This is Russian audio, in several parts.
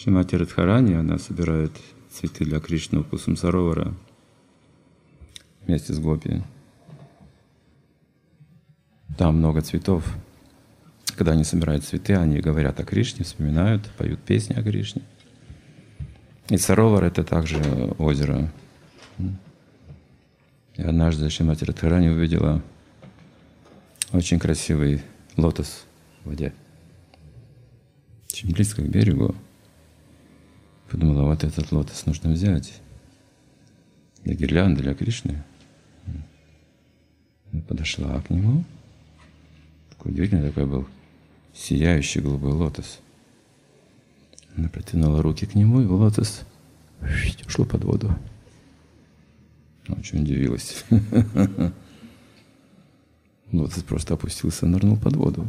Шримати Радхарани, она собирает цветы для Кришны у Кусум-Саровара вместе с гопи. Там много цветов. Когда они собирают цветы, они говорят о Кришне, вспоминают, поют песни о Кришне. И Саровар — это также озеро. И однажды Шримати Радхарани увидела очень красивый лотос в воде. Очень близко к берегу. Подумала, вот этот лотос нужно взять для гирлянды, для Кришны. Она подошла к нему. Такой удивительный такой был сияющий голубой лотос. Она протянула руки к нему, и лотос ушло под воду. Она очень удивилась. Лотос просто опустился, нырнул под воду.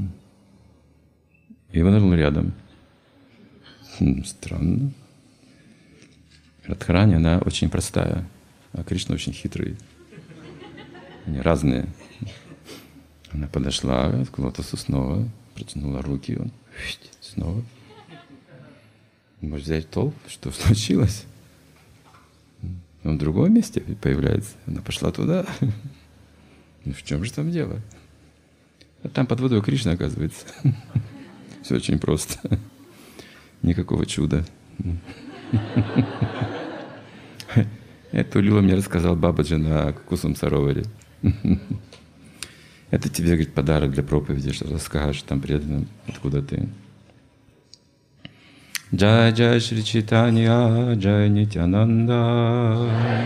И нырнул рядом. Странно. Радхарани, она очень простая, а Кришна очень хитрый. Они разные. Она подошла к лотосу снова, протянула руки, он снова. Может взять толк, что случилось? Он в другом месте появляется. Она пошла туда. Ну в чем же там дело? А там под водой Кришна, оказывается. Все очень просто. Никакого чуда. Эту лилу мне рассказал Бабаджи на Кусум-Сароваре. Это тебе, говорит, подарок для проповеди, что расскажешь там преданным, откуда ты. Джай Джай Шри Чайтанья, Джай Нитянанда.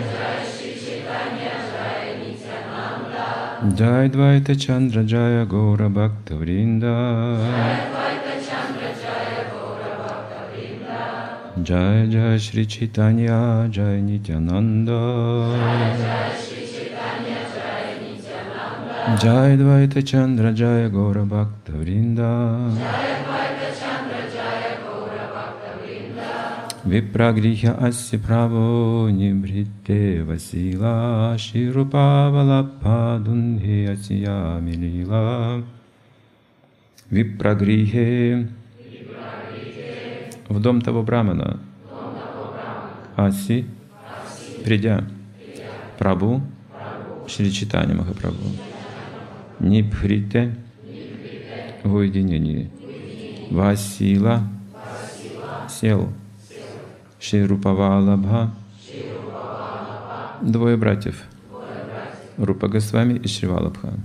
Джай Двайта Чандра, Джая Гора Бхакта Вринда. Джай Джай Шри Чайтанья, Джай Нитянанда. Джай Двайта Чандра, Джая Гора Бхакта Вринда. Випрагрихя Асси Прабо Нибритте Васила Ширупа Валапа Дунхи Асия Милила. Випрагрихе в дом того брамана. Аси придя. Прабу Шри Чайтанья Махапрабху. Нибхрите в уединении. Васила сел. Шри Рупавалабха. Двое братьев. Рупа Госвами и Шри Валабха.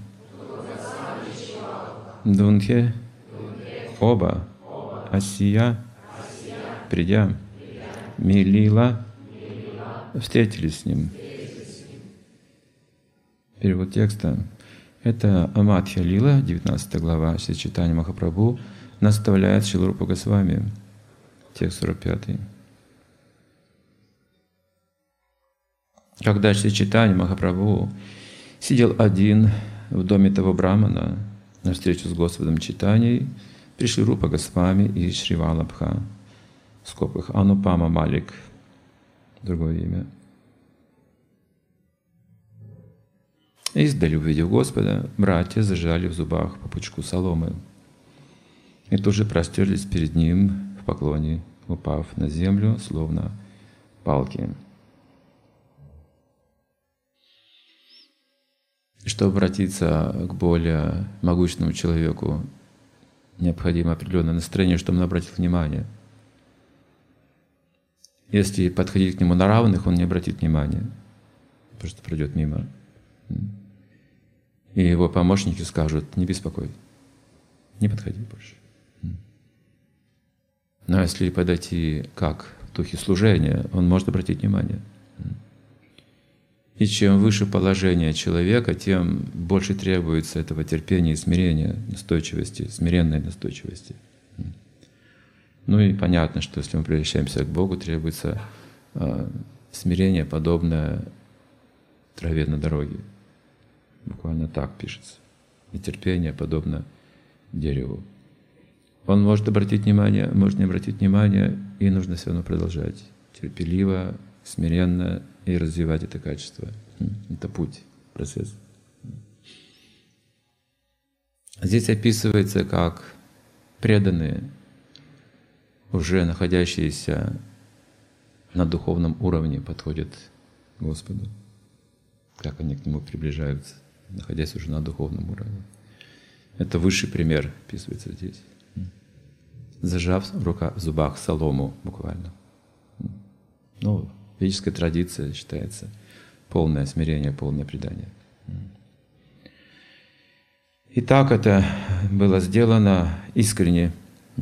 Дунхе оба. Асия придя. Милила встретились с ним. Перевод текста. Это Амадхья Лила, 19 глава, Шри Чайтанья Махапрабху наставляет Шрилу Рупу Госвами. Текст 45. Когда Шри Чайтанья Махапрабху сидел один в доме того брамана, на встречу с Господом Чайтаньей пришли Рупа Госвами и Шри Валабха, в скобках Анупама Малик, другое имя. Издали, увидев Господа, братья зажали в зубах по пучку соломы и тут же простерлись перед Ним в поклоне, упав на землю, словно палки. Чтобы обратиться к более могущественному человеку, необходимо определенное настроение, чтобы он обратил внимание. Если подходить к нему на равных, он не обратит внимания, просто пройдет мимо. И его помощники скажут: не беспокой, не подходи больше. Но если подойти как в духе служения, он может обратить внимание. И чем выше положение человека, тем больше требуется этого терпения и смирения, настойчивости, смиренной настойчивости. Ну и понятно, что если мы превращаемся к Богу, требуется смирение, подобное траве на дороге. Буквально так пишется. И терпение подобно дереву. Он может обратить внимание, может не обратить внимание, и нужно все равно продолжать терпеливо, смиренно и развивать это качество. Это путь, процесс. Здесь описывается, как преданные уже находящиеся на духовном уровне, подходят к Господу, как они к Нему приближаются, находясь уже на духовном уровне. Это высший пример описывается здесь. Зажав в зубах солому буквально. Ну, ведическая традиция считается полное смирение, полное предание. И так это было сделано искренне.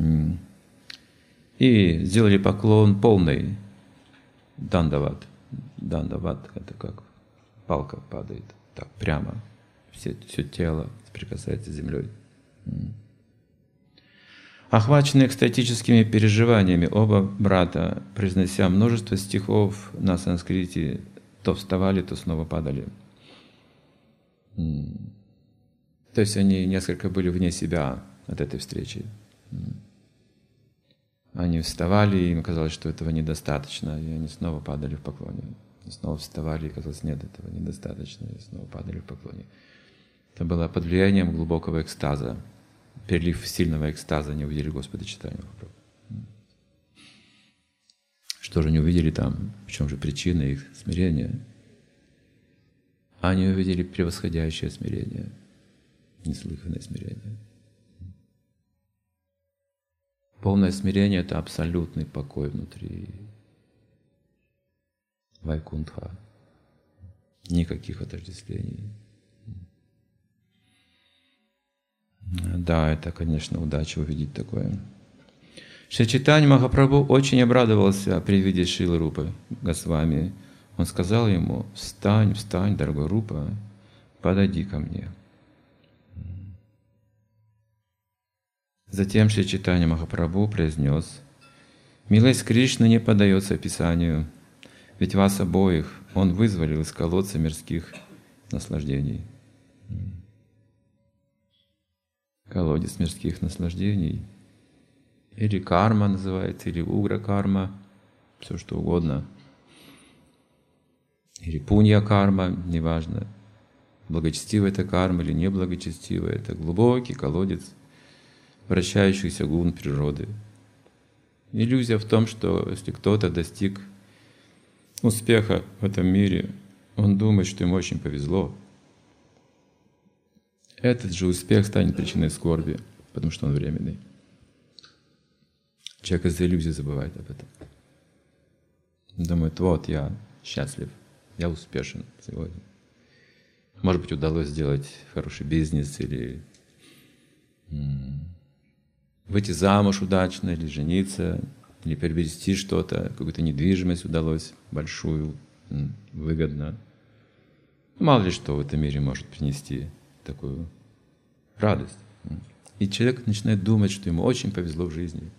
И сделали поклон полный дандават. Дандават — это как палка падает, так прямо. Все тело соприкасается с землей. Охваченные экстатическими переживаниями, оба брата, произнося множество стихов на санскрите, то вставали, то снова падали. То есть они несколько были вне себя от этой встречи. Они вставали, и им казалось, что этого недостаточно, и они снова падали в поклоне. И снова вставали, и казалось, нет, этого недостаточно, и снова падали в поклоне. Это было под влиянием глубокого экстаза. Перелив сильного экстаза они увидели Господа Чайтанью Махапрабху. Что же они увидели там? В чем же причина их смирения? Они увидели превосходящее смирение, неслыханное смирение. Полное смирение — это абсолютный покой внутри Вайкунтха. Никаких отождествлений. Да, это, конечно, удача увидеть такое. Шри Чайтанья Махапрабху очень обрадовался при виде Шрилы Рупы Госвами. Он сказал ему: «Встань, встань, дорогой Рупа, подойди ко мне». Затем Шри Чайтанья Махапрабху произнес: «Милость Кришны не поддается описанию, ведь вас обоих Он вызволил из колодца мирских наслаждений». Колодец мирских наслаждений, или карма называется, или угра карма, все что угодно, или пунья карма, неважно, благочестивая это карма или неблагочестивая, это глубокий колодец вращающихся гун природы. Иллюзия в том, что если кто-то достиг успеха в этом мире, он думает, что ему очень повезло. Этот же успех станет причиной скорби, потому что он временный. Человек из-за иллюзии забывает об этом. Думает: вот я счастлив, я успешен сегодня. Может быть, удалось сделать хороший бизнес или выйти замуж удачно, или жениться, или приобрести что-то, какую-то недвижимость удалось, большую, выгодно. Мало ли что в этом мире может принести такую радость. И человек начинает думать, что ему очень повезло в жизни.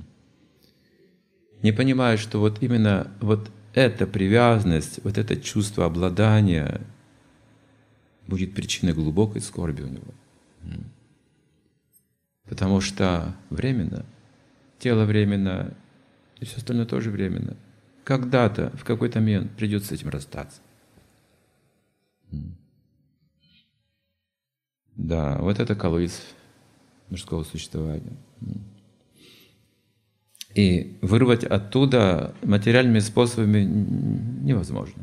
Не понимая, что вот именно вот эта привязанность, вот это чувство обладания будет причиной глубокой скорби у него. Потому что временно, тело временно, и все остальное тоже временно. Когда-то, в какой-то момент придется с этим расстаться. Да, вот это колодец мужского существования. И вырвать оттуда материальными способами невозможно.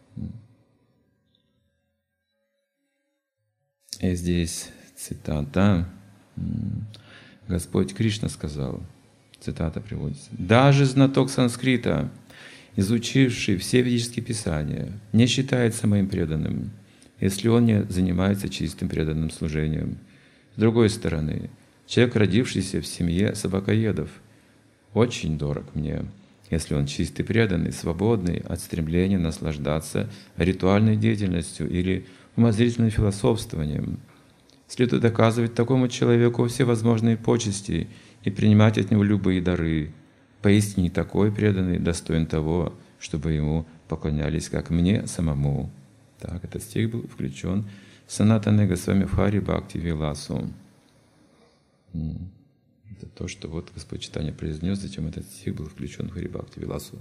И здесь цитата. Господь Кришна сказал, цитата приводится: «Даже знаток санскрита, изучивший все ведические писания, не считается моим преданным, если он не занимается чистым преданным служением. С другой стороны, человек, родившийся в семье собакоедов, очень дорог мне, если он чистый, преданный, свободный от стремления наслаждаться ритуальной деятельностью или умозрительным философствованием. Следует оказывать такому человеку всевозможные почести и принимать от него любые дары. Поистине такой преданный достоин того, чтобы ему поклонялись, как мне самому». Так, этот стих был включен в Санатана Госвами в Хари Бхакти Виласу. Это то, что вот Господь Чайтанья произнес, зачем этот стих был включен в Хари Бхакти Виласу.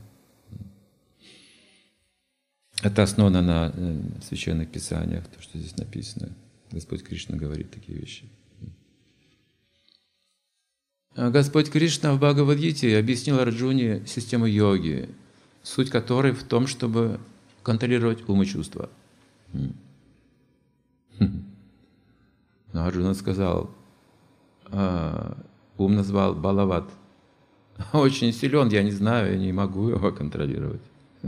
Это основано на священных писаниях, то, что здесь написано. Господь Кришна говорит такие вещи. Господь Кришна в Бхагавад-гите объяснил Арджуне систему йоги, суть которой в том, чтобы контролировать ум и чувства. Но Арджуна сказал, ум назвал Балават. Очень силен, я не знаю, я не могу его контролировать.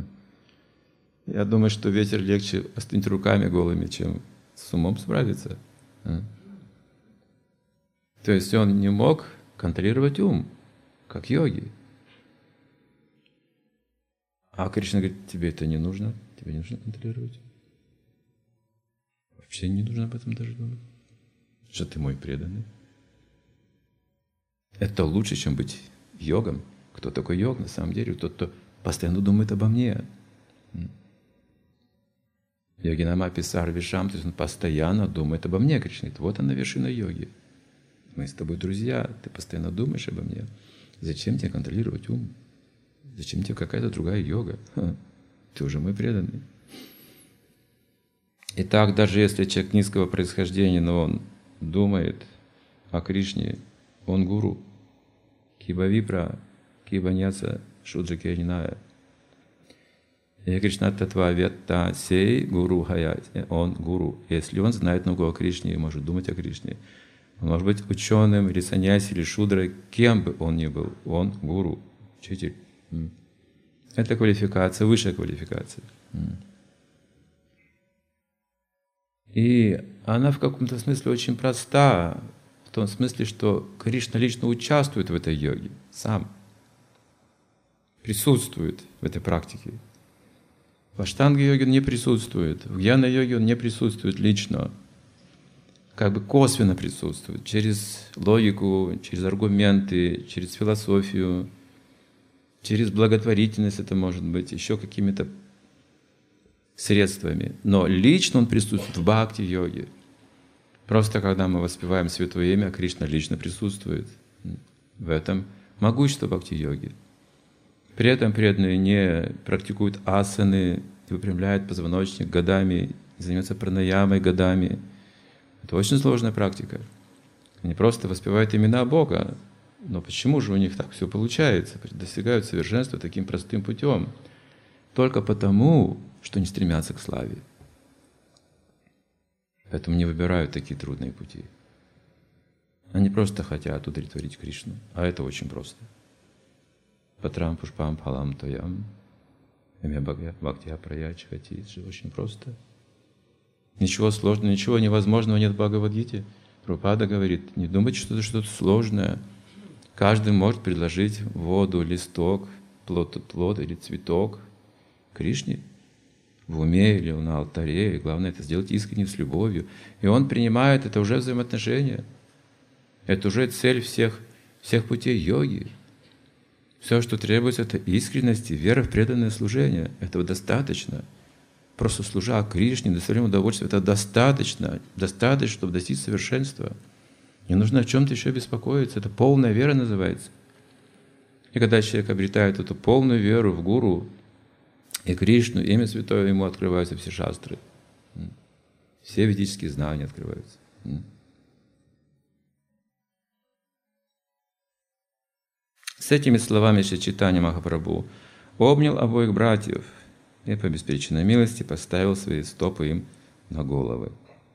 Я думаю, что ветер легче остынуть руками голыми, чем с умом справиться. То есть он не мог контролировать ум, как йоги. А Кришна говорит, тебе это не нужно, тебе не нужно контролировать. Вообще не нужно об этом даже думать. Что ты мой преданный. Это лучше, чем быть йогом. Кто такой йог на самом деле? Тот, кто постоянно думает обо мне. Йогинамапи Сарвишам, то есть он постоянно думает обо мне, Кришна. Вот она вершина йоги. Мы с тобой друзья, ты постоянно думаешь обо мне. Зачем тебе контролировать ум? Зачем тебе какая-то другая йога? Ты уже мой преданный. Итак, даже если человек низкого происхождения, но он думает о Кришне, он гуру. Киба випра, киба няца, шуджа кьяниная. И Кришна татва ветта сей гуру хаят. Он гуру. Если он знает много о Кришне и может думать о Кришне, он может быть ученым, или саньяси, или шудрой, кем бы он ни был, он гуру, учитель. Это квалификация, высшая квалификация. И она в каком-то смысле очень проста, в том смысле, что Кришна лично участвует в этой йоге, сам присутствует в этой практике. В аштанга-йоге он не присутствует, в гьяна-йоге он не присутствует лично, как бы косвенно присутствует, через логику, через аргументы, через философию, через благотворительность это может быть, еще какими-то средствами. Но лично он присутствует в бхакти-йоге. Просто когда мы воспеваем Святое Имя, Кришна лично присутствует. В этом могущество бхакти-йоги. При этом преданные не практикуют асаны, не выпрямляют позвоночник годами, не занимаются пранаямой годами. Это очень сложная практика. Они просто воспевают имена Бога. Но почему же у них так все получается? Достигают совершенства таким простым путем. Только потому, что не стремятся к славе. Поэтому не выбирают такие трудные пути. Они просто хотят удовлетворить Кришну. А это очень просто. Патрам пушпам палам тоям. Имя бхактия праячи хати. Это же очень просто. Ничего сложного, ничего невозможного нет в Бхагавад-гите. Прабхупада говорит, не думайте, что это что-то сложное. Каждый может предложить воду, листок, плод или цветок Кришне в уме или на алтаре. И главное это сделать искренне, с любовью. И он принимает, это уже взаимоотношения. Это уже цель всех путей йоги. Все, что требуется, это искренность и вера в преданное служение. Этого достаточно. Просто служа Кришне, доставляем удовольствие, это достаточно, чтобы достичь совершенства. Не нужно о чем-то еще беспокоиться. Это полная вера называется. И когда человек обретает эту полную веру в Гуру и Кришну, имя Святое, ему открываются все шастры. Все ведические знания открываются. С этими словами Шри Чайтанья Махапрабху обнял обоих братьев и по беспричинной милости поставил свои стопы им на головы.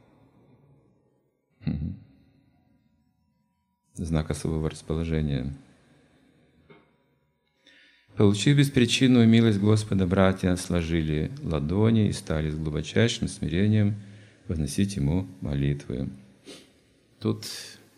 Знак особого расположения. Получив беспричинную милость Господа, братья сложили ладони и стали с глубочайшим смирением возносить Ему молитвы. Тут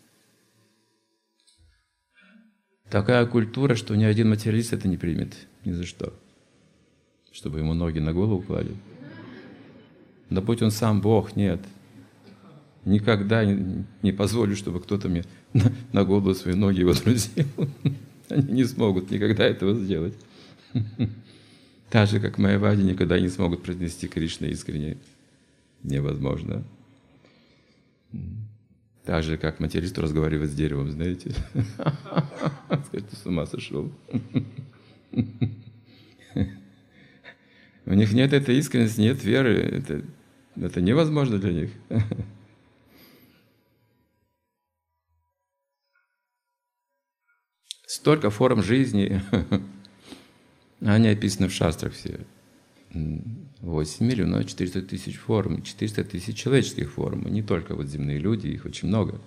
такая культура, что ни один материалист это не примет ни за что, чтобы ему ноги на голову клали. Да будь он сам Бог, нет. Никогда не позволю, чтобы кто-то мне на голову свои ноги водрузил. Они не смогут никогда этого сделать. Так же, как майявади никогда не смогут произнести Кришна искренне. Невозможно. Так же, как материалист разговаривает с деревом, знаете. Скажет, ты с ума сошел. У них нет этой искренности, нет веры. Это невозможно для них. столько форм жизни. Они описаны в шастрах все. 8 миллионов 400 тысяч форм, 400 тысяч человеческих форм. Не только вот земные люди, их очень много.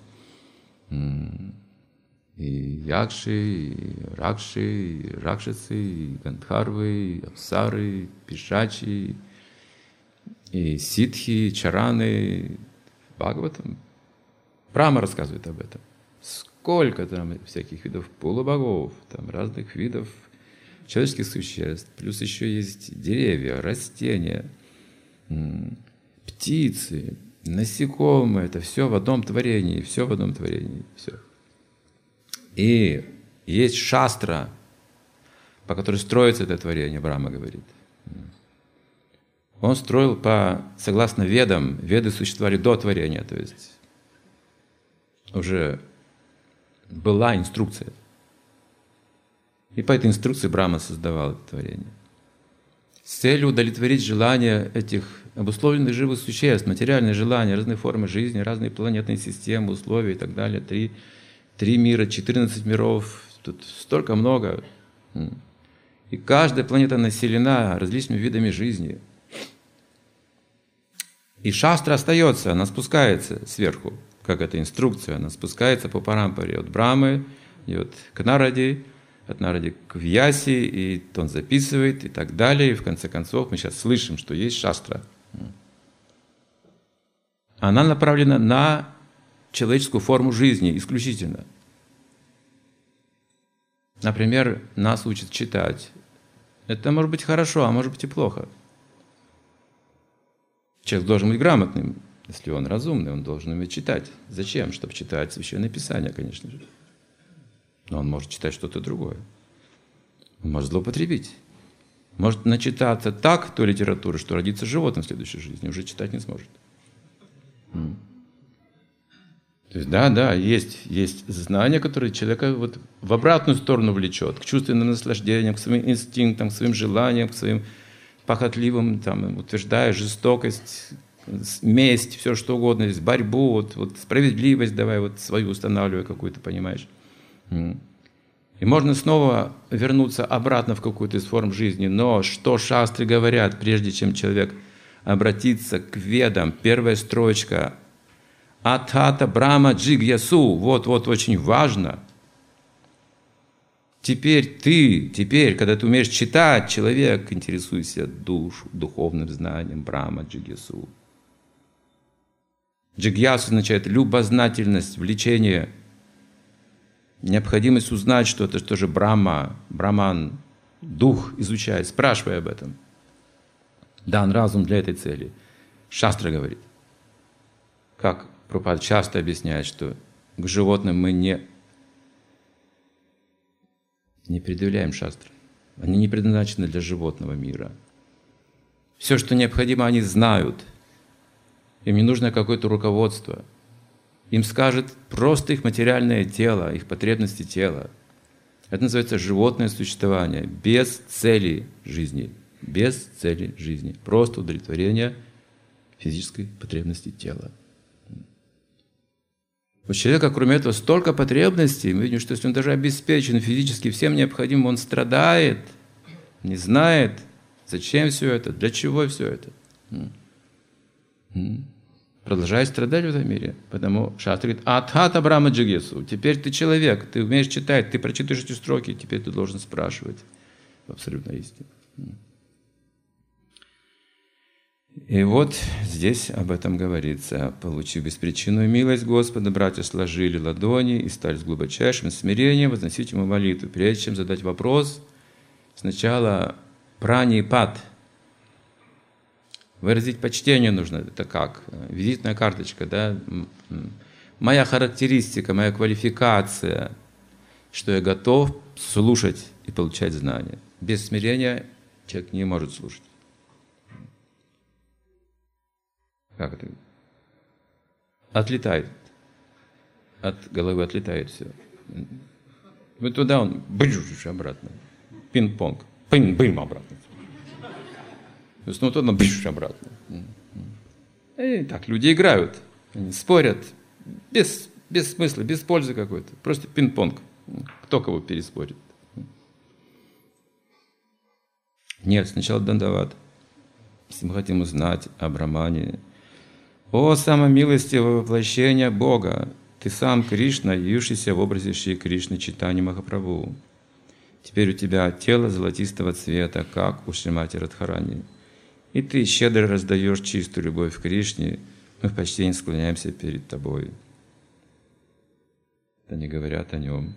И якши, и ракши, и ракшасы, и гандхарвы, и апсары, и пишачи, и ситхи, и чараны. Бхагаватам. Брахма рассказывает об этом. Сколько там всяких видов полубогов, там разных видов человеческих существ. Плюс еще есть деревья, растения, птицы, насекомые. Это все в одном творении, все в одном творении. Все. И есть шастра, по которой строится это творение, Брахма говорит. Он строил согласно ведам. Веды существовали до творения, то есть уже была инструкция. И по этой инструкции Брахма создавал это творение. С целью удовлетворить желания этих обусловленных живых существ, материальные желания, разные формы жизни, разные планетные системы, условия и так далее. 3 мира, 14 миров, тут столько много. И каждая планета населена различными видами жизни. И шастра остается, она спускается сверху, как эта инструкция, она спускается по парампаре от Брамы, идет к Нараде, от Наради к Вьясе, и он записывает, и так далее. И в конце концов мы сейчас слышим, что есть шастра. Она направлена на человеческую форму жизни исключительно. Например, нас учат читать. Это может быть хорошо, а может быть и плохо. Человек должен быть грамотным. Если он разумный, он должен уметь читать. Зачем? Чтобы читать Священное Писание, конечно же. Но он может читать что-то другое. Он может злоупотребить. Может начитаться так той литературы, что родится животным в следующей жизни, уже читать не сможет. То есть, да, есть знания, которые человека вот в обратную сторону влечет, к чувственным наслаждениям, к своим инстинктам, к своим желаниям, к своим похотливым, там, утверждая жестокость, месть, все что угодно, борьбу, вот справедливость давай вот свою устанавливай какую-то, понимаешь. И можно снова вернуться обратно в какую-то из форм жизни. Но что шастры говорят, прежде чем человек обратится к ведам? Первая строчка. Атхата Брахма Джигьясу. Вот очень важно. Теперь, когда ты умеешь читать, человек, интересуйся духовным знанием Брахма Джигьясу. Джигьясу означает любознательность, влечение, необходимость узнать что-то, что же Брахма, Браман, дух изучает, спрашивай об этом. Дан разум для этой цели. Шастра говорит. Как Прабхупада часто объясняет, что к животным мы не предъявляем шастры. Они не предназначены для животного мира. Все, что необходимо, они знают. Им не нужно какое-то руководство. Им скажет просто их материальное тело, их потребности тела. Это называется животное существование, без цели жизни. Без цели жизни. Просто удовлетворение физической потребности тела. У человека, кроме этого, столько потребностей. Мы видим, что если он даже обеспечен физически всем необходимым, он страдает, не знает, зачем все это, для чего все это. Продолжает страдать в этом мире. Потому шастра говорит, Атхата Брахма Джигьясу. Теперь ты человек, ты умеешь читать, ты прочитаешь эти строки, теперь ты должен спрашивать в абсолютной истине. И вот здесь об этом говорится. Получив беспричинную милость Господа, братья сложили ладони и стали с глубочайшим смирением возносить ему молитву. Прежде чем задать вопрос, сначала пранипат. Выразить почтение нужно. Это как? Визитная карточка, да? Моя характеристика, моя квалификация, что я готов слушать и получать знания. Без смирения человек не может слушать. Как это? Отлетает. От головы отлетает все. Вот туда он, быжуж, обратно. Пинг-понг. Бым, обратно. То снова туда, быжуж, обратно. И так люди играют. Они спорят. Без смысла, без пользы какой-то. Просто пинг-понг. Кто кого переспорит? Нет, сначала Дандават. Если мы хотим узнать о Брахмане. О, самомилостивое воплощение Бога! Ты сам Кришна, явившийся в образе Шри Кришны Чайтаньи Махапрабху. Теперь у тебя тело золотистого цвета, как у Шримати Радхарани. И ты щедро раздаешь чистую любовь к Кришне, мы в почтении склоняемся перед тобой. Они говорят о нем,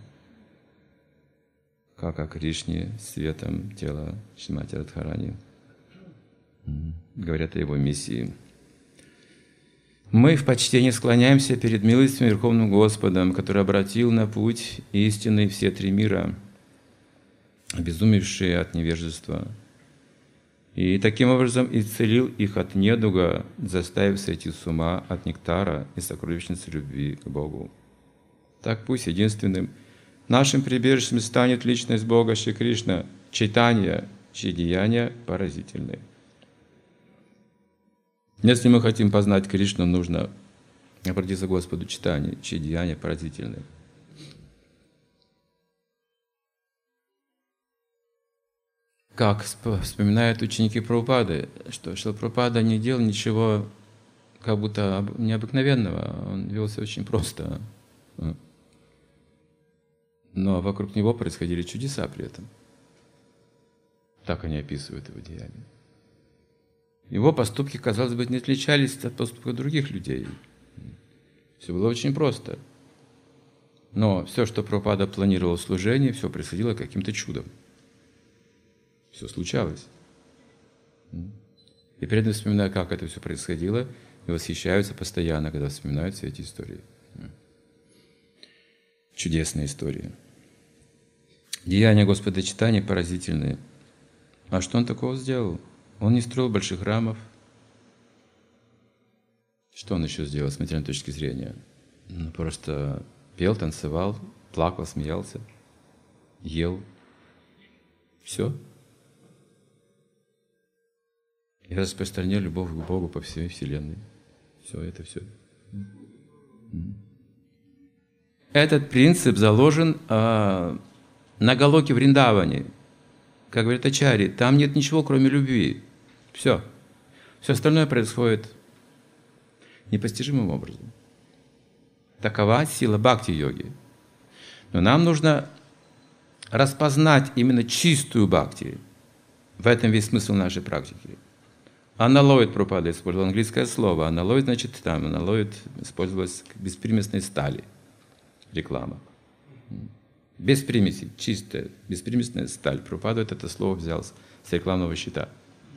как о Кришне, светом тела Шримати Радхарани. Говорят о его миссии. Мы в почтении склоняемся перед милостивым Верховным Господом, который обратил на путь истины все три мира, обезумевшие от невежества, и таким образом исцелил их от недуга, заставив сойти с ума от нектара и сокровищницы любви к Богу. Так пусть единственным нашим прибежищем станет личность Бога Шри Кришна, Чайтанья, чьи деяния поразительны. Если мы хотим познать Кришну, нужно обратиться к Господу Чайтаньи, чьи деяния поразительны. Как вспоминают ученики Прабхупады, что Шрила Прабхупада не делал ничего как будто необыкновенного, он вел себя очень просто. Но вокруг него происходили чудеса при этом. Так они описывают его деяния. Его поступки, казалось бы, не отличались от поступков других людей. Все было очень просто. Но все, что Прабхупада планировал в служении, все происходило каким-то чудом. Все случалось. И при этом вспоминаю, как это все происходило, и восхищаются постоянно, когда вспоминают все эти истории. Чудесные истории. Деяния Господа Чайтаньи поразительные. А что он такого сделал? Он не строил больших храмов. Что он еще сделал с материальной точки зрения? Он просто пел, танцевал, плакал, смеялся, ел. Все. И распространял любовь к Богу по всей Вселенной. Все это все. Этот принцип заложен на Галоке Вриндаване. Как говорит Ачарьи, там нет ничего, кроме любви. Все. Все остальное происходит непостижимым образом. Такова сила бхакти-йоги. Но нам нужно распознать именно чистую бхакти. В этом весь смысл нашей практики. Аналоид Прабхупада использовал английское слово. Аналоид, значит, там аналоид использовалась к беспримесной стали. Реклама. Без примесей, чистая, беспримесная сталь. Прабхупада это слово взял с рекламного щита.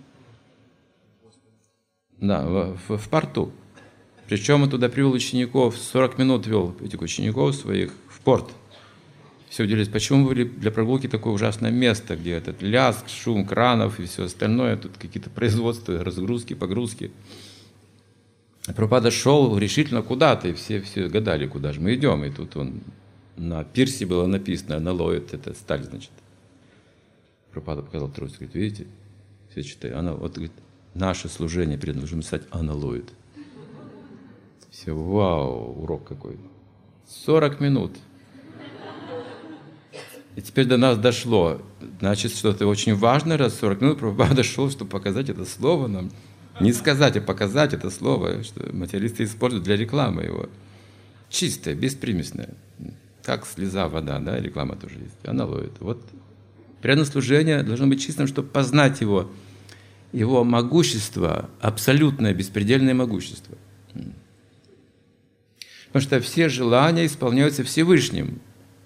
Да, в порту. Причем он туда привел учеников, 40 минут вел этих учеников своих в порт. Все удивились, почему вы для прогулки такое ужасное место, где этот лязг, шум кранов и все остальное, тут какие-то производства, разгрузки, погрузки. Прабхупада шел решительно куда-то, и все гадали, куда же мы идем. И тут он на пирсе было написано, аналоид, это сталь, значит. Прабхупада показал трость, говорит, видите, все читают, она, вот, говорит, наше служение перед должно стать аналоид. Все, вау, урок какой. 40 минут. И теперь до нас дошло. Значит, что-то очень важное, раз 40 минут Прабхупада дошел, чтобы показать это слово нам. Не сказать, а показать это слово, что материалисты используют для рекламы его. Чистое, беспримесное. Как слеза, вода, да, реклама тоже есть. Аналоид. Вот преданное служение должно быть чистым, чтобы познать его могущество, абсолютное, беспредельное могущество. Потому что все желания исполняются Всевышним.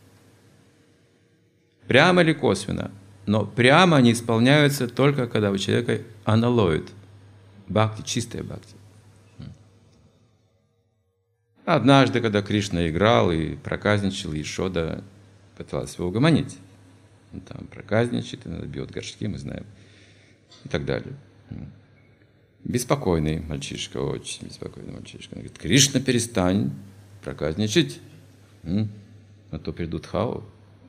Прямо или косвенно. Но прямо они исполняются только, когда у человека аналоид. Бхакти, чистая бхакти. Однажды, когда Кришна играл и проказничал, Ешода пыталась его угомонить. Он там проказничает, бьет горшки, мы знаем. И так далее. Беспокойный мальчишка, очень беспокойный мальчишка. Он говорит, Кришна, перестань проказничать, а то придут хау.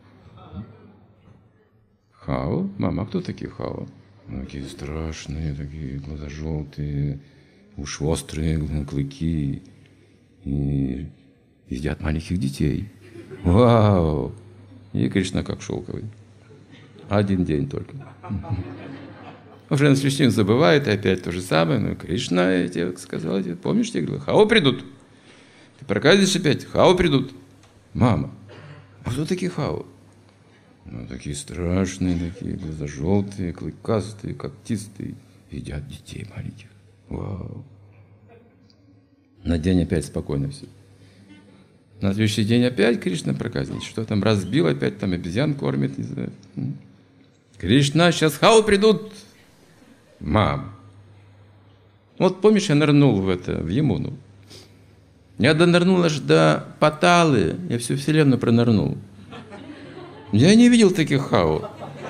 Хау? Мама, а кто такие хау? Такие страшные, такие глаза желтые, уши острые, клыки. И едят маленьких детей. Вау! И Кришна как шелковый. Один день только. Уже на следующий день забывает, и опять то же самое. Ну, Кришна, я тебе сказал, помнишь, я говорил, хао придут. Ты проказишь опять, хао придут. Мама, а кто такие хао? Ну, такие страшные, такие глаза желтые, клыкастые, когтистые. Едят детей маленьких. Вау. На день опять спокойно все. На следующий день опять Кришна проказничает. Что там, разбил опять, там обезьян кормит, не знаю. Кришна, сейчас хао придут. Мам. Вот помнишь, я нырнул в Ямуну. Я донырнул аж до Паталы. Я всю вселенную пронырнул. Я не видел таких хао.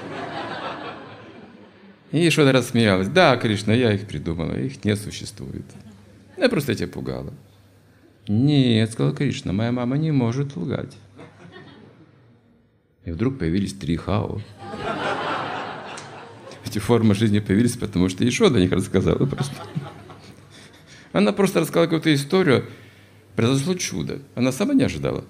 И что-то рассмеялась. Да, Кришна, я их придумала, их не существует. Я просто тебя пугала. Нет, сказал Кришна, моя мама не может лгать. И вдруг появились 3 хао. Эти формы жизни появились, потому что Ешода о них рассказала просто. Она просто рассказала какую-то историю, произошло чудо. Она сама не ожидала.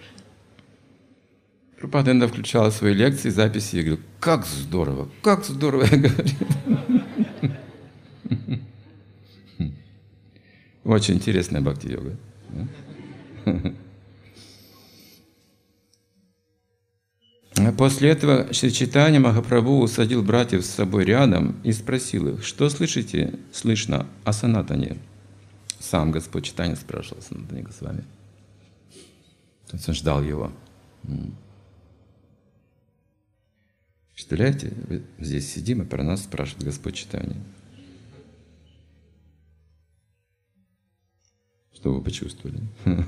Прабхупада иногда включала свои лекции, записи, и говорила, как здорово, я говорю. Очень интересная бхакти-йога. После этого Шри Чайтанья Махапрабху усадил братьев с собой рядом и спросил их, что слышно о Санатане? Сам Господь Чайтанья спрашивал о Санатане Госвами. То есть он ждал его. Представляете, мы здесь сидим, и про нас спрашивает Господь Чайтанья. Что вы почувствовали?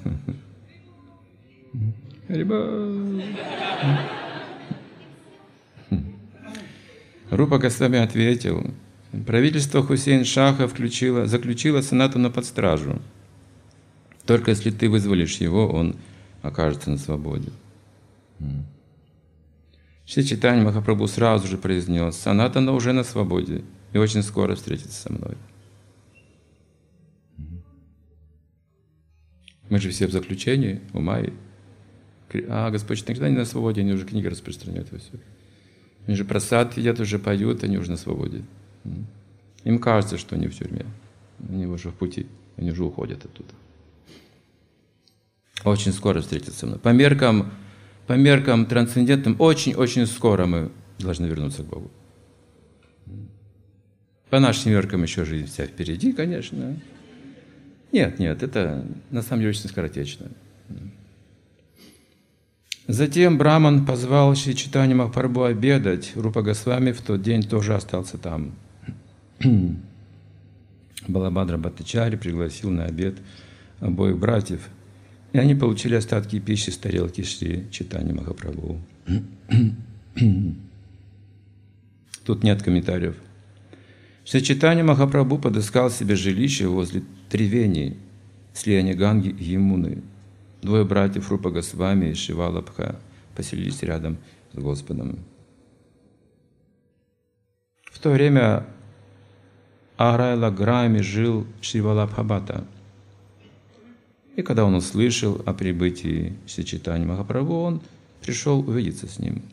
Рупа Госвами ответил, правительство Хусейн-Шаха заключило Санатану под стражу. Только если ты вызволишь его, он окажется на свободе. Шри Чайтанья Махапрабху сразу же произнес, Санатана уже на свободе и очень скоро встретится со мной. Мы же все в заключении, у Майи. А Господь Чайтанья не на свободе, они уже книги распространяют во все. Они же просад едят, уже поют, они уже на свободе. Им кажется, что они в тюрьме. Они уже в пути, они уже уходят оттуда. Очень скоро встретятся со мной. По меркам трансцендентным, очень-очень скоро мы должны вернуться к Богу. По нашим меркам еще жизнь вся впереди, конечно. Нет, это на самом деле очень скоротечно. Затем Браман позвал Шри Чайтанью Махапрабху обедать. Рупа Госвами в тот день тоже остался там. Балабхадра Бхаттачарья пригласил на обед обоих братьев, и они получили остатки пищи с тарелки Шри Чайтаньи Махапрабху. Тут нет комментариев. Шри Чайтанья Махапрабху подыскал себе жилище возле Тривени, слияния Ганги и Ямуны. 2 братьев Рупа Госвами и Шри Валабха поселились рядом с Господом. В то время Арайлаграме жил Шри Валабхабхата. И когда он услышал о прибытии Шри Чайтаньи Махапрабху, он пришел увидеться с ним.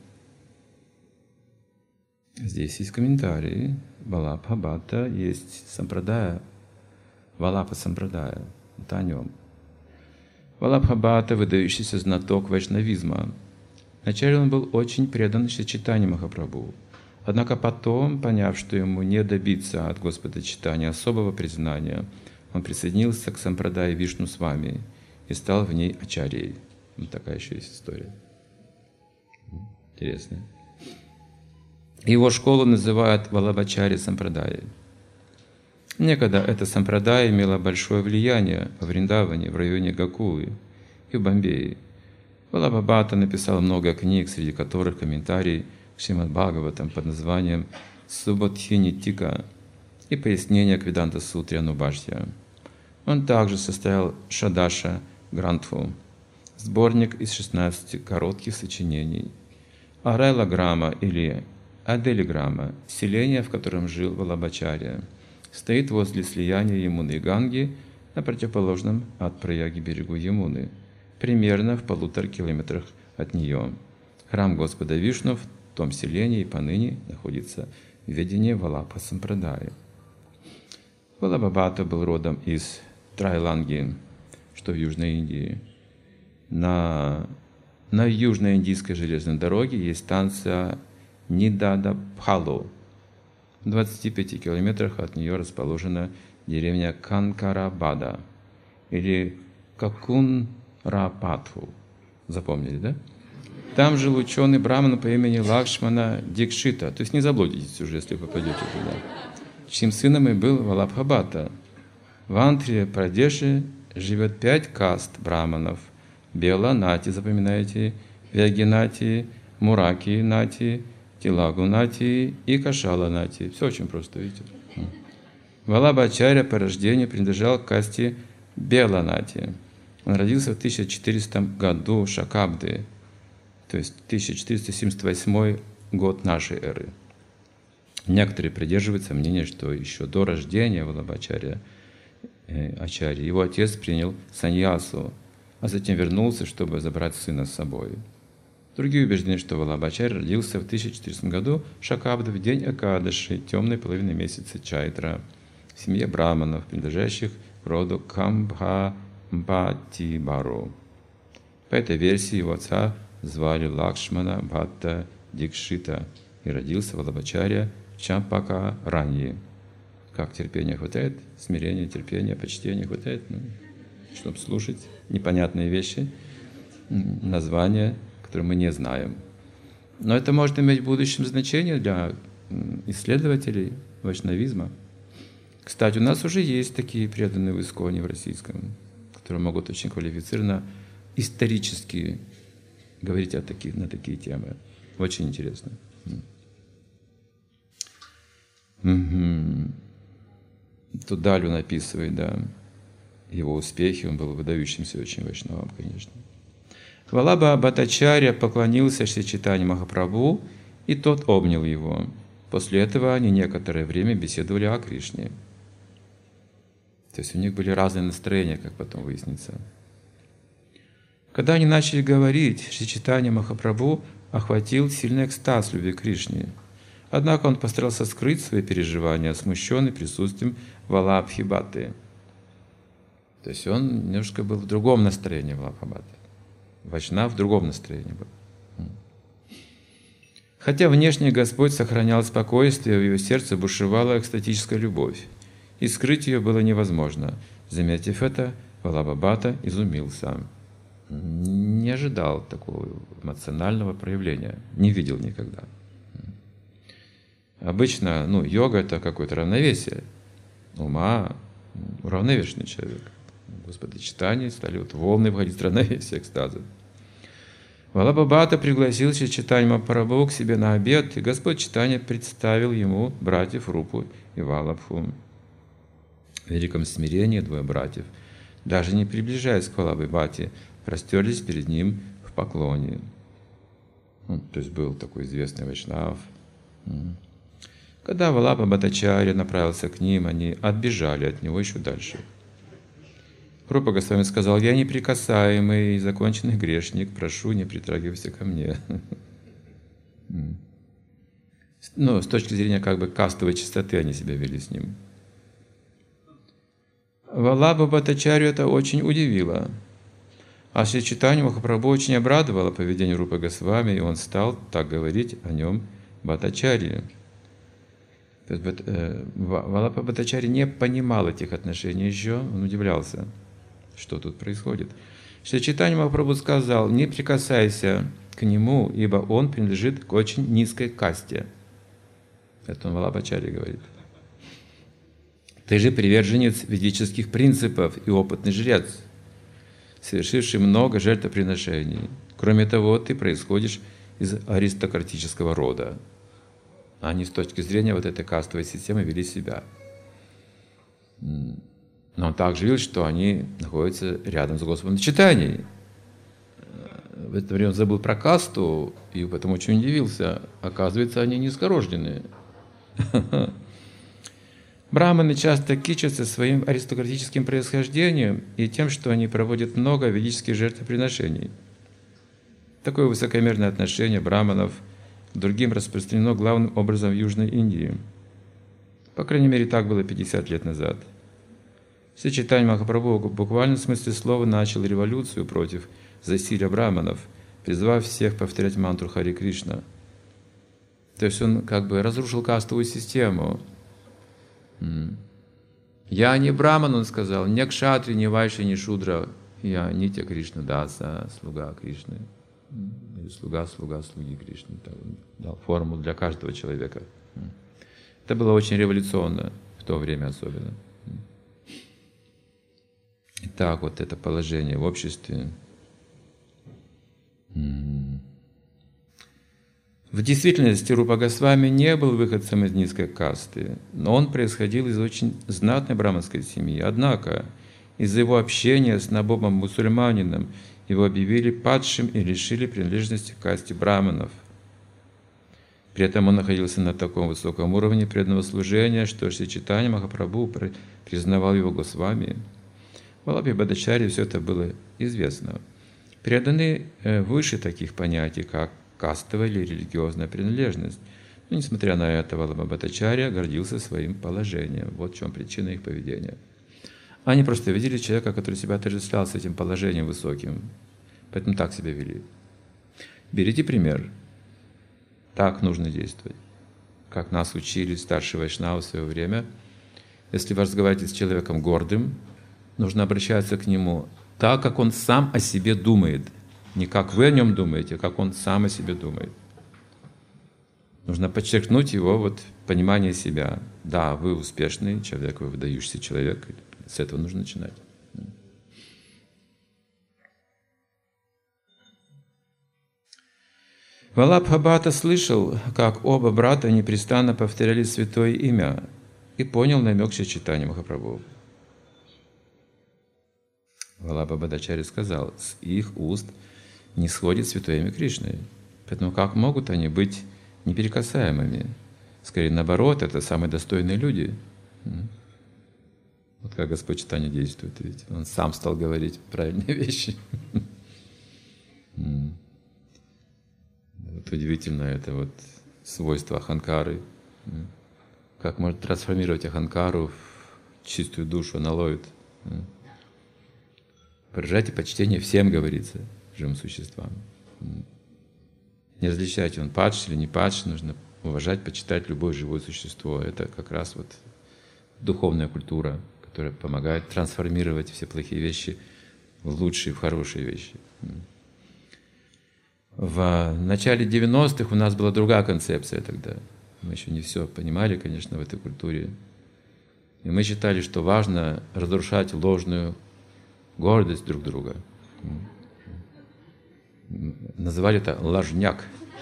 Здесь есть комментарии. Валабхабхата есть сампрадая, Валапа сампрадая. Это о нем. Валабхабхата, выдающийся знаток вайшнавизма. Вначале он был очень предан Шри Чайтанье Махапрабху. Однако потом, поняв, что ему не добиться от Господа Чайтаньи особого признания, он присоединился к сампрадае Вишну Свами и стал в ней ачарьей. Вот такая еще есть история. Интересная. Его школу называют Валабхачарья сампрадаей. Некогда эта сампрадая имела большое влияние во Вриндаване, в районе Гокулы и в Бомбее. Валабхабхата написал много книг, среди которых комментарий к Шримад-Бхагаватам под названием Субодхини-Тика и пояснение к Веданта-сутре Анубхашья. Он также составил Шадаша Грантху, сборник из 16 коротких сочинений. Арайлаграма или Аделиграма, селение, в котором жил Валабхачарья, стоит возле слияния Ямуны и Ганги на противоположном от Праяги берегу Ямуны, примерно в 1,5 километрах от нее. Храм Господа Вишну в том селении и поныне находится в ведении Валабха Сампрадаи. Валабха Бхатта был родом из Трайланги, что в Южной Индии. На Южной Индийской железной дороге есть станция Нидадабхалу. В 25 километрах от нее расположена деревня Канкарабада или Какунрапатху. Запомнили, да? Там жил ученый браман по имени Лакшмана Дикшита. То есть не заблудитесь уже, если попадете туда. Чьим сыном и был Валабха Бхатта. В Андхре-Прадеше живет 5 каст браманов. Бела Нати, запоминаете, Вяги Нати, Мураки Нати, Тилагу Нати и Кашала Нати. Все очень просто, видите. Валабхачарья по рождению принадлежал к касте Бела Нати. Он родился в 1400 году Шакабды, то есть 1478 год нашей эры. Некоторые придерживаются мнения, что еще до рождения Валабхачарьи его отец принял саньясу, а затем вернулся, чтобы забрать сына с собой. Другие убеждены, что Валабхачарья родился в 1400 году Шакабды в день Экадаши, темной половины месяца Чайтра, в семье браманов, принадлежащих к роду Камбхатибару. По этой версии его отца звали Лакшмана Бхатта Дикшита, и родился Валабхачарья в Чампакараньи. Как терпения хватает, смирения, терпения, почтения хватает, чтобы слушать непонятные вещи, названия, которые мы не знаем. Но это может иметь в будущем значение для исследователей вайшнавизма. Кстати, у нас уже есть такие преданные в ИСККОНе в российском, которые могут очень квалифицированно исторически говорить на такие темы. Очень интересно. Тут Далю описывает, да, его успехи. Он был выдающимся очень вайшнавом, конечно. Валабха Бхаттачарья поклонился Шри Чайтанье Махапрабху, и тот обнял его. После этого они некоторое время беседовали о Кришне. То есть у них были разные настроения, как потом выяснится. Когда они начали говорить, Шри Чайтанье Махапрабху охватил сильный экстаз любви к Кришне. Однако он постарался скрыть свои переживания, смущенный присутствием Валабхи Бхатты. То есть он немножко был в другом настроении, Валабха Бхатта. Вайшнав в другом настроении был. Хотя внешне Господь сохранял спокойствие, в его сердце бушевала экстатическая любовь, и скрыть ее было невозможно. Заметив это, Валабха Бхатта изумился. Не ожидал такого эмоционального проявления, не видел никогда. Обычно, йога — это какое-то равновесие ума, уравновешенный человек. Господи, читания стали волны входить в равновесие, экстаза. Валабха Бхатта пригласил Шри Чайтанье Махапрабху к себе на обед, и Господь Чайтанья представил ему братьев Рупу и Валабху. В великом смирении двое братьев, даже не приближаясь к Валабхе Бхатте, простерлись перед ним в поклоне. То есть был такой известный вайшнав. Когда Валабха Бхаттачарья направился к ним, они отбежали от него еще дальше. Рупа Госвами сказал: «Я неприкасаемый и законченный грешник, прошу, не притрагивайся ко мне». С точки зрения кастовой чистоты они себя вели с ним. Валабха Бхаттачарью это очень удивило. А Шри Чайтанья Махапрабху очень обрадовало поведение Рупы Госвами, и он стал так говорить о нем Бхаттачарье. То есть Валабха Бхаттачарья не понимал этих отношений еще, он удивлялся, что тут происходит. Шри Чайтанья Махапрабху сказал: «Не прикасайся к нему, ибо он принадлежит к очень низкой касте». Это он Валабха Бхаттачарья говорит. «Ты же приверженец ведических принципов и опытный жрец, совершивший много жертвоприношений. Кроме того, ты происходишь из аристократического рода». Они с точки зрения этой кастовой системы вели себя. Но он также видел, что они находятся рядом с Господом Чайтаньей. В это время он забыл про касту, и поэтому очень удивился. Оказывается, они низкорожденные. Браманы часто кичатся своим аристократическим происхождением и тем, что они проводят много ведических жертвоприношений. Такое высокомерное отношение браманов к другим распространено главным образом в Южной Индии. По крайней мере, так было 50 лет назад. Все Чайтанья Махапрабху в буквальном смысле слова начал революцию против засилья браманов, призвав всех повторять мантру Хари Кришна. То есть он как бы разрушил кастовую систему. Я не браман, он сказал, не кшатри, не вайши, не шудра. Я нитя Кришна Даса, слуга Кришны. Или слуга слуги Кришны. Он дал форму для каждого человека. Это было очень революционно, в то время особенно. Итак, вот это положение в обществе. В действительности Рупа Госвами не был выходцем из низкой касты, но он происходил из очень знатной браманской семьи. Однако из-за его общения с набобом-мусульманином его объявили падшим и лишили принадлежности к касте браманов. При этом он находился на таком высоком уровне преданного служения, что Шри Чайтанья Махапрабху признавал его Госвами. Валабхи Бхаттачарье все это было известно. Преданные выше таких понятий, как кастовая или религиозная принадлежность. Но, несмотря на это, Валабха Бхаттачарья гордился своим положением. Вот в чем причина их поведения. Они просто видели человека, который себя отождествлял с этим положением высоким. Поэтому так себя вели. Берите пример. Так нужно действовать. Как нас учили старшие вайшнавы в свое время. Если вы разговариваете с человеком гордым, нужно обращаться к нему так, как он сам о себе думает. Не как вы о нем думаете, а как он сам о себе думает. Нужно подчеркнуть его понимание себя. Да, вы успешный человек, вы выдающийся человек. С этого нужно начинать. Валабха Бхатта слышал, как оба брата непрестанно повторяли святое имя и понял намек Шри Чайтаньи Махапрабху. Валабха Бхаттачарья сказал, с их уст не сходит святое имя Кришны. Поэтому как могут они быть неперекасаемыми? Скорее наоборот, это самые достойные люди. Вот как Господь Чайтанья действует, ведь Он сам стал говорить правильные вещи. Вот удивительно это свойство аханкары. Как может трансформировать аханкару в чистую душу, она ловит. Выражайте почтение всем, говорится, живым существам. Не различайте, он падший или не падший, нужно уважать, почитать любое живое существо. Это как раз духовная культура, которая помогает трансформировать все плохие вещи в лучшие, в хорошие вещи. В начале 90-х у нас была другая концепция тогда. Мы еще не все понимали, конечно, в этой культуре. И мы считали, что важно разрушать ложную гордость друг друга. Называли это ложняк.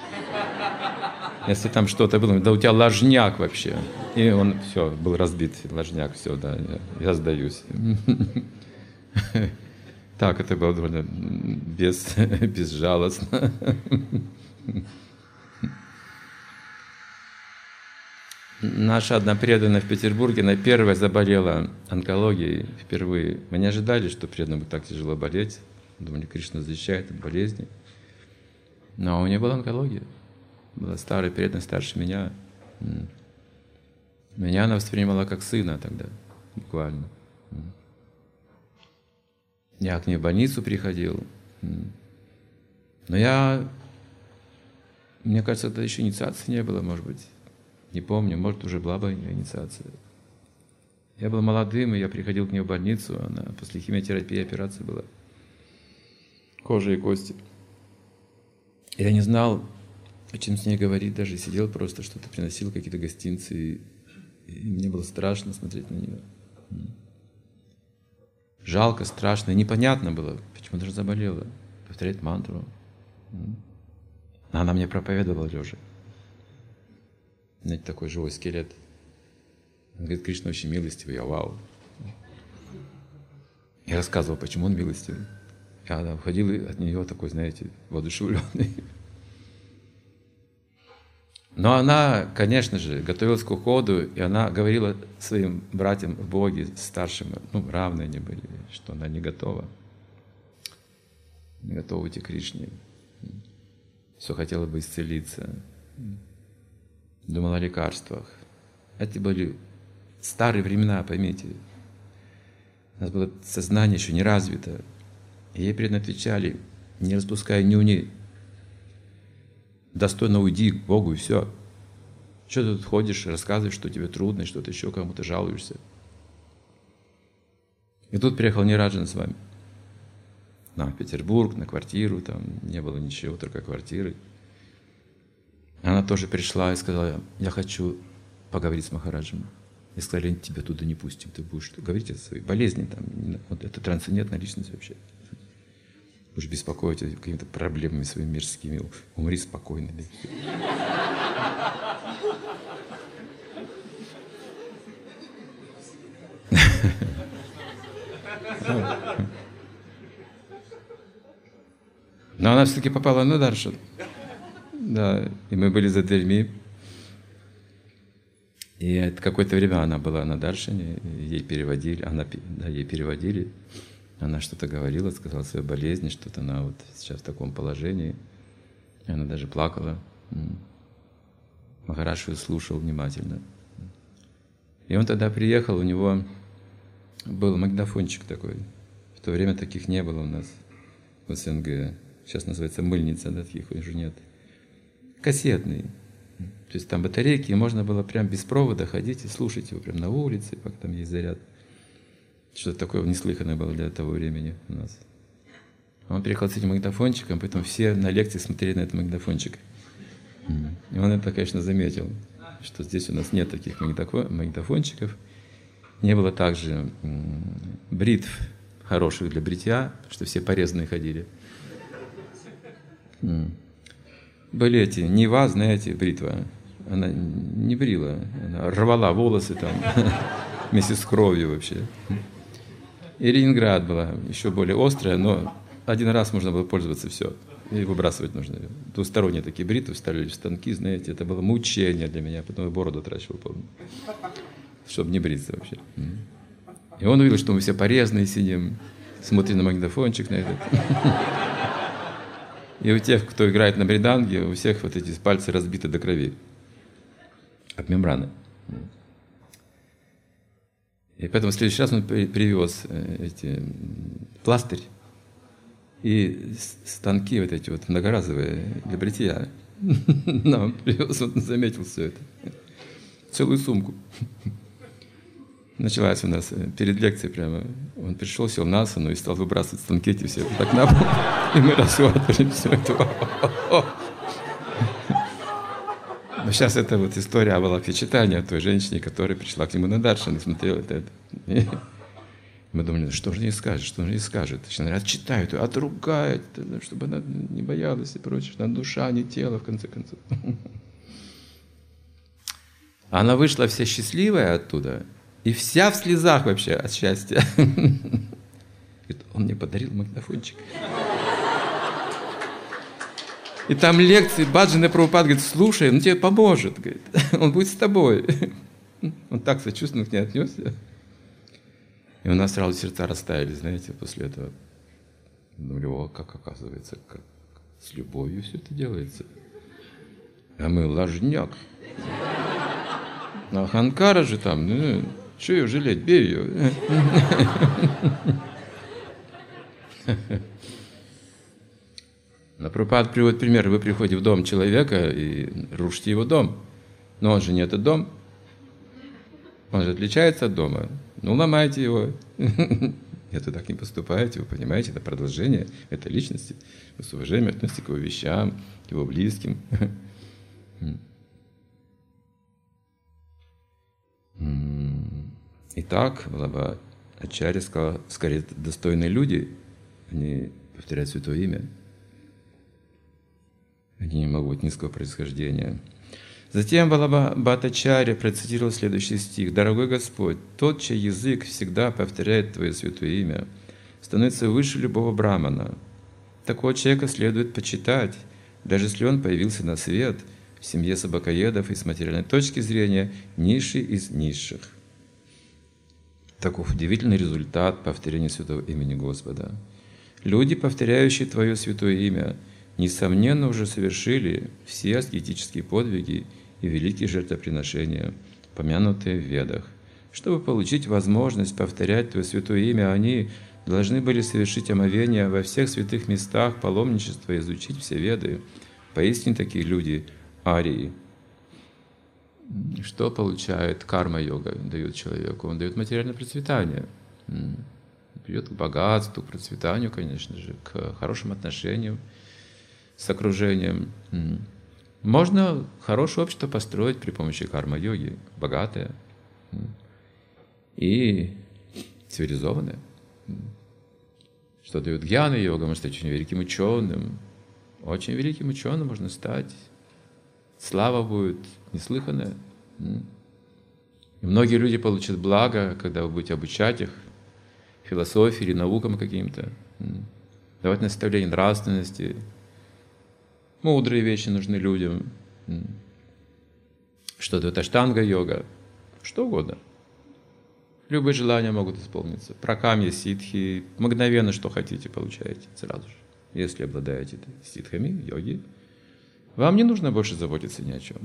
Если там что-то было, да у тебя ложняк вообще. И он все, был разбит, ложняк, все, да, я сдаюсь. Так, это было довольно безжалостно. Наша одна преданная в Петербурге, она первая заболела онкологией впервые. Мы не ожидали, что преданным будет так тяжело болеть. Думали, Кришна защищает от болезни. Но у нее была онкология. Была старая преданная, старше меня. Меня она воспринимала как сына тогда, буквально. Я к ней в больницу приходил. Но мне кажется, это еще инициации не было, может быть. Не помню, может, уже была бы инициация. Я был молодым, и я приходил к ней в больницу, она после химиотерапии операция была. Кожа и кости. Я не знал, о чем с ней говорить, даже сидел просто, что-то приносил, какие-то гостинцы, и мне было страшно смотреть на нее. Жалко, страшно, непонятно было, почему даже заболела. Повторять мантру. Она мне проповедовала лежа. Знаете, такой живой скелет. Он говорит, Кришна очень милостивый, я вау. Я рассказывал, почему он милостивый. Я уходил от нее такой, знаете, воодушевленный. Но она, конечно же, готовилась к уходу, и она говорила своим братьям в Боге, старшим, равные они были, что она не готова. Не готова уйти к Кришне. все хотела бы исцелиться, думала о лекарствах. Это были старые времена, поймите. У нас было сознание еще не развито. И ей преданно отвечали: не распускай нюни, достойно уйди к Богу и все. Что ты тут ходишь, рассказываешь, что тебе трудно, что-то еще, кому-то жалуешься. И тут приехал Нираджан с вами. В Петербург, на квартиру, там не было ничего, только квартиры. Она тоже пришла и сказала: я хочу поговорить с Махараджем. И сказали: тебя туда не пустим, ты будешь говорить о своей болезни, там, вот это трансцендентная личность вообще. Будешь беспокоить какими-то проблемами своими мирскими, умри спокойно. Но она все-таки попала на даршан. Да, и мы были за дверьми. И какое-то время она была на даршане, ей переводили, ей переводили. Она что-то говорила, сказала о своей болезни, что-то она вот сейчас в таком положении. И она даже плакала. Махарадж ее слушал внимательно. И он тогда приехал, у него был магнитофончик такой. В то время таких не было у нас в СНГ. Сейчас называется мыльница, да, таких уже нет. Кассетный. То есть там батарейки, и можно было прям без провода ходить и слушать его прям на улице, пока там есть заряд. Что-то такое неслыханное было для того времени у нас. Он приехал с этим магнитофончиком, поэтому все на лекции смотрели на этот магнитофончик. И он это, конечно, заметил, что здесь у нас нет таких магнитофончиков. Не было также бритв хороших для бритья, что все порезанные ходили. Были эти, Нева, знаете, бритва. Она не брила, она рвала волосы там вместе с кровью вообще. И Ленинград была еще более острая, но один раз можно было пользоваться, все. И выбрасывать нужно. Двусторонние такие бритвы вставляли в станки, знаете, это было мучение для меня. Потом я бороду отращивал, помню, чтобы не бриться вообще. И он увидел, что мы все порезанные сидим, смотрим на магнитофончик на этот. И у тех, кто играет на бриданге, у всех вот эти пальцы разбиты до крови от мембраны. И поэтому в следующий раз он привез эти пластырь и станки вот эти вот многоразовые для бритья. Но он привез, он заметил все это. Целую сумку. Началась у нас перед лекцией прямо. Он пришел, сел на асану и стал выбрасывать станки эти все так на пол. И мы расхватывали все это. Но сейчас это вот история о Авалокхи-читании, о той женщине, которая пришла к нему на даршан и смотрела это. И мы думали: что же ей скажет, что он ей скажет. Она отчитает ее, отругает, чтобы она не боялась и прочее, что она душа, а не тело, в конце концов. Она вышла вся счастливая оттуда, и вся в слезах вообще от счастья. Говорит: он мне подарил магнитофончик. И там лекции, Баджана Прабхупад говорит: слушай, он тебе поможет, говорит, он будет с тобой. Он так сочувственно к ней отнесся. И у нас сразу сердца растаяли, знаете, после этого. Думали: о, как оказывается, как с любовью все это делается. А мы ложняк. А Ханкара же там, что ее жалеть, бей ее. Но Прабхупада приводит пример: вы приходите в дом человека и рушите его дом. Но он же не этот дом. Он же отличается от дома. Ну, ломайте его. Нет, вы так не поступаете, вы понимаете, это продолжение этой личности. Вы с уважением относитесь к его вещам, к его близким. Итак, Валлабха Ачарья сказал: скорее достойные люди, они повторяют святое имя. Они не могут низкого происхождения. Затем Валлабха Бхаттачарья процитировал следующий стих: «Дорогой Господь, тот, чей язык всегда повторяет Твое святое имя, становится выше любого брамана. Такого человека следует почитать, даже если он появился на свет в семье собакоедов и с материальной точки зрения низший из низших». Таков удивительный результат повторения святого имени Господа. Люди, повторяющие Твое святое имя, несомненно, уже совершили все аскетические подвиги и великие жертвоприношения, помянутые в Ведах. Чтобы получить возможность повторять Твое святое имя, они должны были совершить омовение во всех святых местах, паломничество и изучить все Веды. Поистине такие люди – арии. Что получает карма-йога, дает человеку? Он дает материальное процветание. Ведет к богатству, к процветанию, конечно же, к хорошим отношениям с окружением. Можно хорошее общество построить при помощи карма-йоги, богатое и цивилизованное. Что дает гьяна-йога? Можно стать очень великим ученым. Очень великим ученым можно стать. Слава будет неслыханная. И многие люди получат благо, когда вы будете обучать их философии или наукам каким-то, давать наставления нравственности. Мудрые вещи нужны людям. Что дает аштанга-йога? Что угодно. Любые желания могут исполниться. Пракамья, ситхи, мгновенно что хотите, получаете сразу же. Если обладаете ситхами, йоги, вам не нужно больше заботиться ни о чем.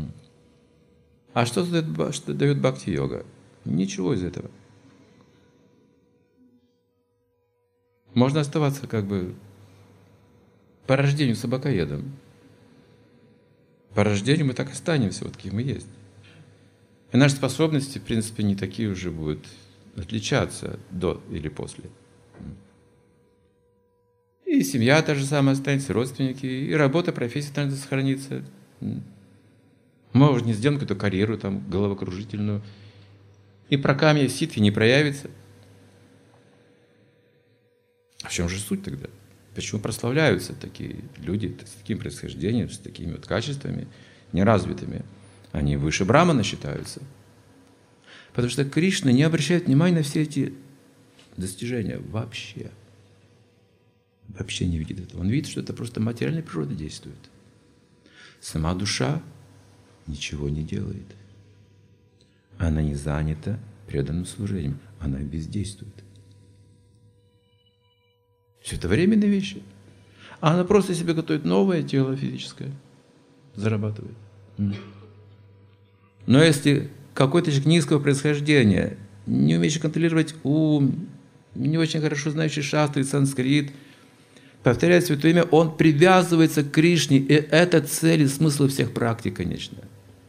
А что дает бхакти-йога? Ничего из этого. Можно оставаться как бы по рождению собакоедом. По рождению мы так и останемся, вот какие мы есть. И наши способности, в принципе, не такие уже будут отличаться до или после. И семья та же самая останется, родственники, и работа, профессия также сохранится. Может, не сделать какую-то карьеру там, головокружительную. И пракамья ситхи не проявится. А в чем же суть тогда? Почему прославляются такие люди с таким происхождением, с такими вот качествами неразвитыми? Они выше Брахмана считаются. Потому что Кришна не обращает внимания на все эти достижения вообще. Вообще не видит этого. Он видит, что это просто материальная природа действует. Сама душа ничего не делает. Она не занята преданным служением. Она бездействует. Все это временные вещи. А она просто себе готовит новое тело физическое. Зарабатывает. Но если какой-то человек низкого происхождения, не умеющий контролировать ум, не очень хорошо знающий шастры и санскрит, повторяет святое имя, он привязывается к Кришне, и это цель и смысл всех практик, конечно.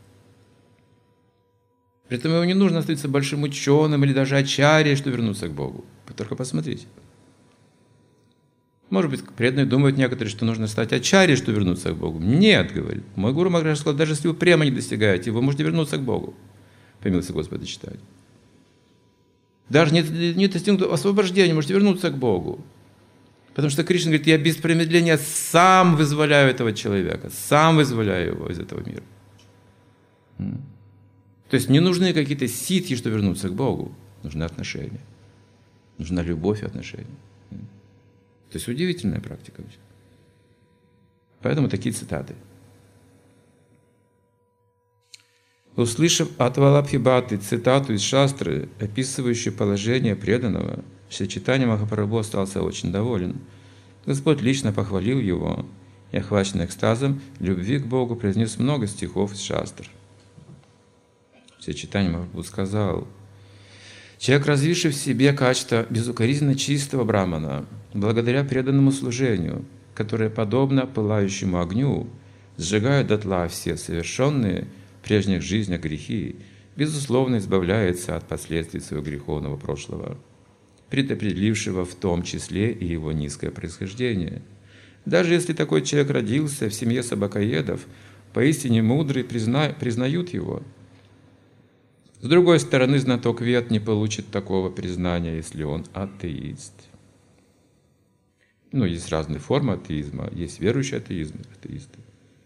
При этом ему не нужно становиться большим ученым или даже ачарьей, чтобы вернуться к Богу. Вы только посмотрите. Может быть, преданные думают некоторые, что нужно стать ачарьей, чтобы вернуться к Богу. Нет, говорит. Мой гуру Махарадж сказал, даже если вы прямо не достигаете, вы можете вернуться к Богу. По милости Господа читать. Даже не достигнув освобождения, можете вернуться к Богу. Потому что Кришна говорит, я без промедления сам вызволяю этого человека, сам вызволяю его из этого мира. То есть не нужны какие-то ситхи, чтобы вернуться к Богу. Нужны отношения. Нужна любовь и отношения. То есть удивительная практика. Поэтому такие цитаты. Услышав от Валабхибхаты цитату из шастры, описывающую положение преданного, Шри Чайтанья Махапрабху остался очень доволен. Господь лично похвалил его и, охваченный экстазом любви к Богу, произнес много стихов из шастр. Шри Чайтанья Махапрабху сказал: человек, развивший в себе качество безукоризненно чистого брамана, благодаря преданному служению, которое, подобно пылающему огню, сжигает дотла все совершенные в прежних жизнях грехи, безусловно избавляется от последствий своего греховного прошлого, предопределившего в том числе и его низкое происхождение. Даже если такой человек родился в семье собакоедов, поистине мудрые признают его. С другой стороны, знаток Вед не получит такого признания, если он атеист. Есть разные формы атеизма. Есть верующий атеизм, атеисты.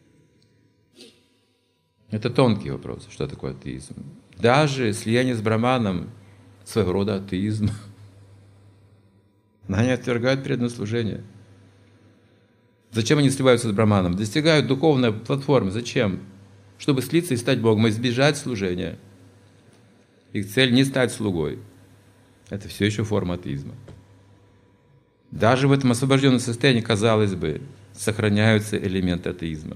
Это тонкий вопрос, что такое атеизм. Даже слияние с Брахманом своего рода атеизм. Но они отвергают преданное служение. Зачем они сливаются с Брахманом? Достигают духовной платформы. Зачем? Чтобы слиться и стать Богом, избежать служения. Их цель не стать слугой. Это все еще форма атеизма. Даже в этом освобожденном состоянии, казалось бы, сохраняются элементы атеизма.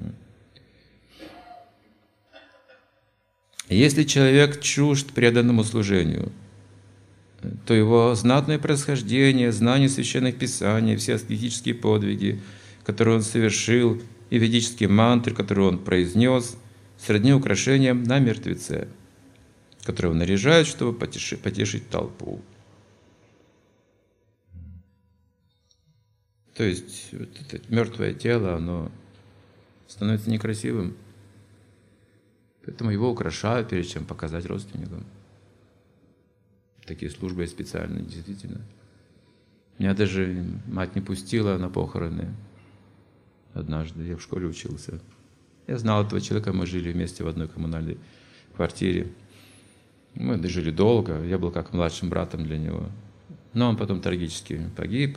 Если человек чужд преданному служению, то его знатное происхождение, знание священных писаний, все аскетические подвиги, которые он совершил, и ведические мантры, которые он произнес, сродни украшениям на мертвеце, которого наряжают, чтобы потешить толпу. То есть вот это мертвое тело, оно становится некрасивым, поэтому его украшают, перед чем показать родственникам. Такие службы есть специальные, действительно. Меня даже мать не пустила на похороны однажды, я в школе учился. Я знал этого человека, мы жили вместе в одной коммунальной квартире. Мы жили долго, я был как младшим братом для него. Но он потом трагически погиб.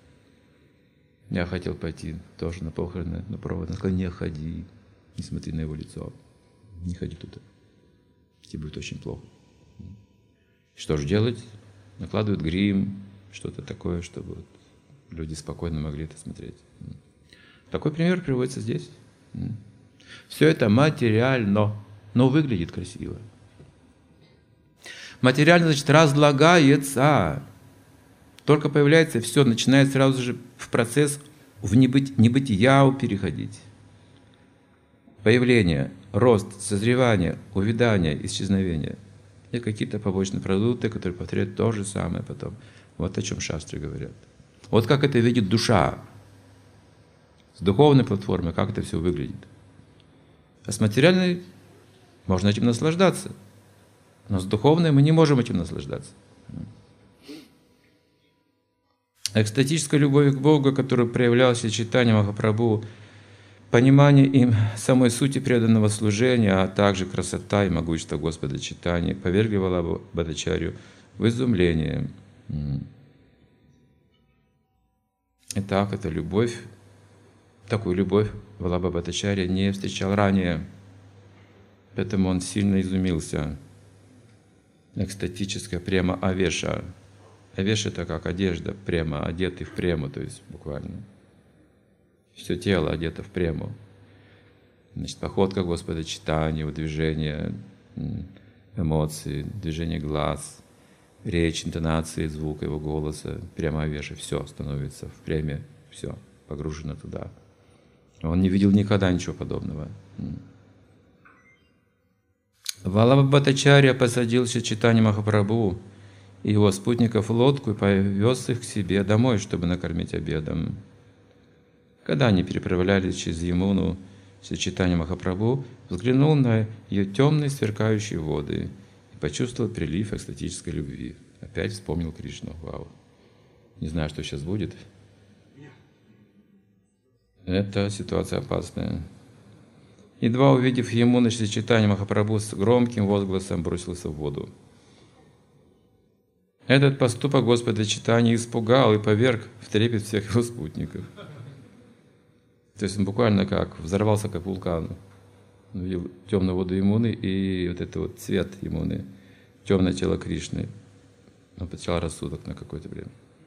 Я хотел пойти тоже на похороны, но провод сказал: не ходи, не смотри на его лицо, не ходи туда, тебе будет очень плохо. Что же делать? Накладывают грим, что-то такое, чтобы вот люди спокойно могли это смотреть. Такой пример приводится здесь. Все это материально, но выглядит красиво. Материально, значит, разлагается. Только появляется, все, начинает сразу же в процесс в небытия переходить. Появление, рост, созревание, увядание, исчезновение. И какие-то побочные продукты, которые повторяют то же самое потом. Вот о чем шастры говорят. Вот как это видит душа. С духовной платформы, как это все выглядит. А с материальной можно этим наслаждаться. Но с духовной мы не можем этим наслаждаться. Экстатическая любовь к Богу, которая проявлялась в читании Махапрабху, понимание им самой сути преданного служения, а также красота и могущество Господа читания повергли Валлабху Бхаттачарью в изумление. Итак, эта любовь, такую любовь Валлабха Бхаттачарья не встречал ранее, поэтому он сильно изумился. Экстатическая према авеша. Авеша — это как одежда, према, одетый в прему, то есть буквально. Все тело одето в прему. Значит, походка Господа читания, движение эмоций, движение глаз, речь, интонации, звук его голоса, прямо авеша, все становится в преме, все погружено туда. Он не видел никогда ничего подобного. Валлабха Бхаттачарья посадил Чайтанья Махапрабху и его спутников в лодку и повез их к себе домой, чтобы накормить обедом. Когда они переправлялись через Ямуну, Чайтанья Махапрабху взглянул на ее темные сверкающие воды и почувствовал прилив экстатической любви. Опять вспомнил Кришну. Вау. Не знаю, что сейчас будет. Это ситуация опасная. Едва увидев Ямуну, Чайтанья Махапрабху с громким возгласом бросился в воду. Этот поступок Господа читания испугал и поверг в трепет всех его спутников. То есть он буквально как взорвался, как вулкан. Он увидел темную воду Ямуны и вот это вот цвет Ямуны, темное тело Кришны. Он потерял рассудок на какое-то время.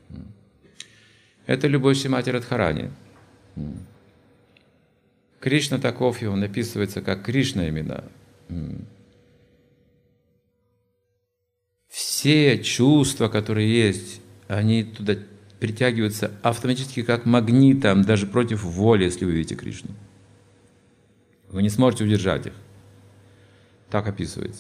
Это любовь Шримати Радхарани. Кришна таков, его написывается как Кришна именно. Все чувства, которые есть, они туда притягиваются автоматически как магнитом, даже против воли, если вы видите Кришну. Вы не сможете удержать их. Так описывается.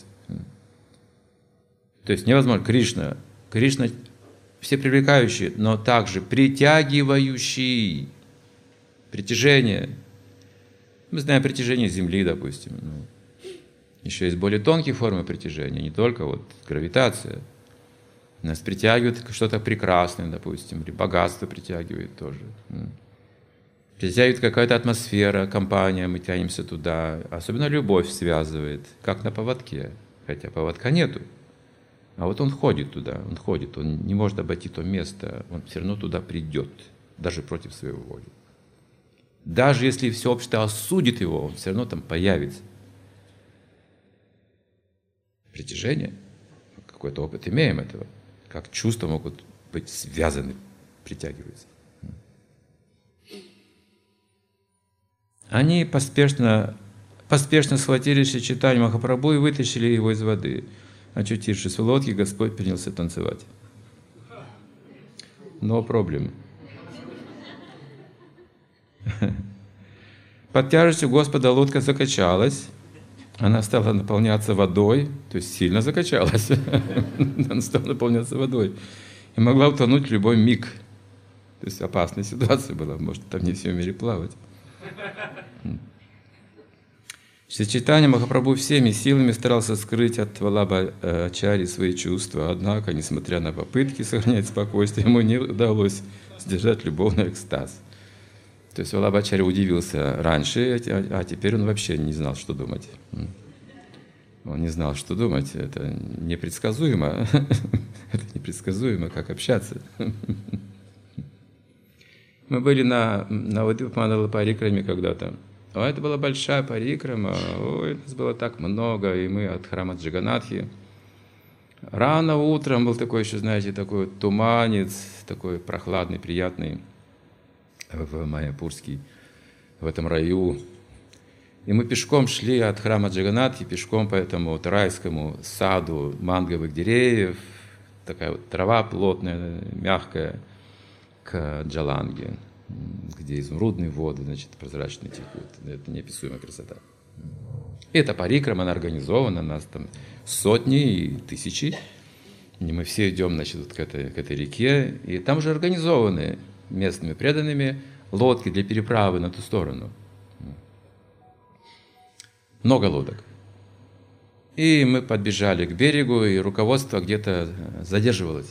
То есть невозможно. Кришна все привлекающие, но также притягивающий. Притяжение. Мы знаем притяжение Земли, допустим. Еще есть более тонкие формы притяжения, не только вот гравитация. Нас притягивает что-то прекрасное, допустим, или богатство притягивает тоже. Притягивает какая-то атмосфера, компания, мы тянемся туда. Особенно любовь связывает, как на поводке. Хотя поводка нету. А вот он ходит туда, он не может обойти то место, он все равно туда придет, даже против своей воли. Даже если все общество осудит его, он все равно там появится. Притяжение. Какой-то опыт имеем этого. Как чувства могут быть связаны, притягиваются. Они поспешно схватили Шри Чайтанью Махапрабху и вытащили его из воды. Очутившись в лодке, Господь принялся танцевать. No problem. Под тяжестью Господа лодка закачалась. Она стала наполняться водой, то есть сильно закачалась. Она стала наполняться водой. И могла утонуть в любой миг. То есть опасная ситуация была, может, там не все умели плавать. Шри Чайтанья Махапрабху всеми силами старался скрыть от Валлабхачари свои чувства, однако, несмотря на попытки сохранять спокойствие, ему не удалось сдержать любовный экстаз. То есть Валлабхачари удивился раньше, а теперь он вообще не знал, что думать. Он не знал, что думать. Это непредсказуемо. Это непредсказуемо, как общаться. Мы были на Удипамандала парикраме когда-то. Это была большая парикрама. Ой, нас было так много. И мы от храма Джаганатхи. Рано утром был такой еще, знаете, такой туманец, такой прохладный, приятный. В Майяпурский, в этом раю. И мы пешком шли от храма Джаганатхи, пешком по этому вот райскому саду манговых деревьев, такая вот трава плотная, мягкая, к Джаланге, где изумрудные воды, значит, прозрачные текут. Это неописуемая красота. И эта парикрама, она организована, нас там сотни и тысячи. И мы все идем, значит, вот к этой реке, и там же организованы местными преданными лодки для переправы на ту сторону. Много лодок. И мы подбежали к берегу, и руководство где-то задерживалось.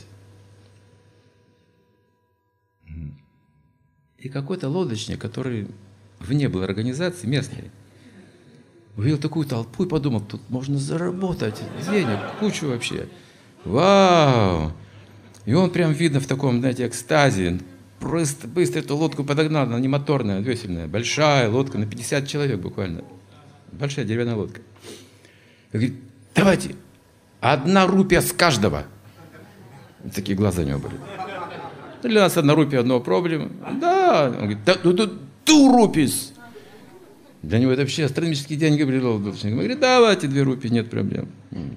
И какой-то лодочник, который вне был организации местной, увидел такую толпу и подумал, тут можно заработать денег, кучу вообще. Вау! И он прям видно в таком, знаете, экстазе, просто быстро эту лодку подогнал, она не моторная, весельная, большая лодка на 50 человек буквально. Большая деревянная лодка. И говорит, давайте, 1 рупия с каждого. Вот такие глаза у него были. Для нас 1 рупия, одного проблема. Да. Он говорит, да, 2 rupees. Для него это вообще астрономические деньги были. Он говорит, давайте 2 рупии, нет проблем.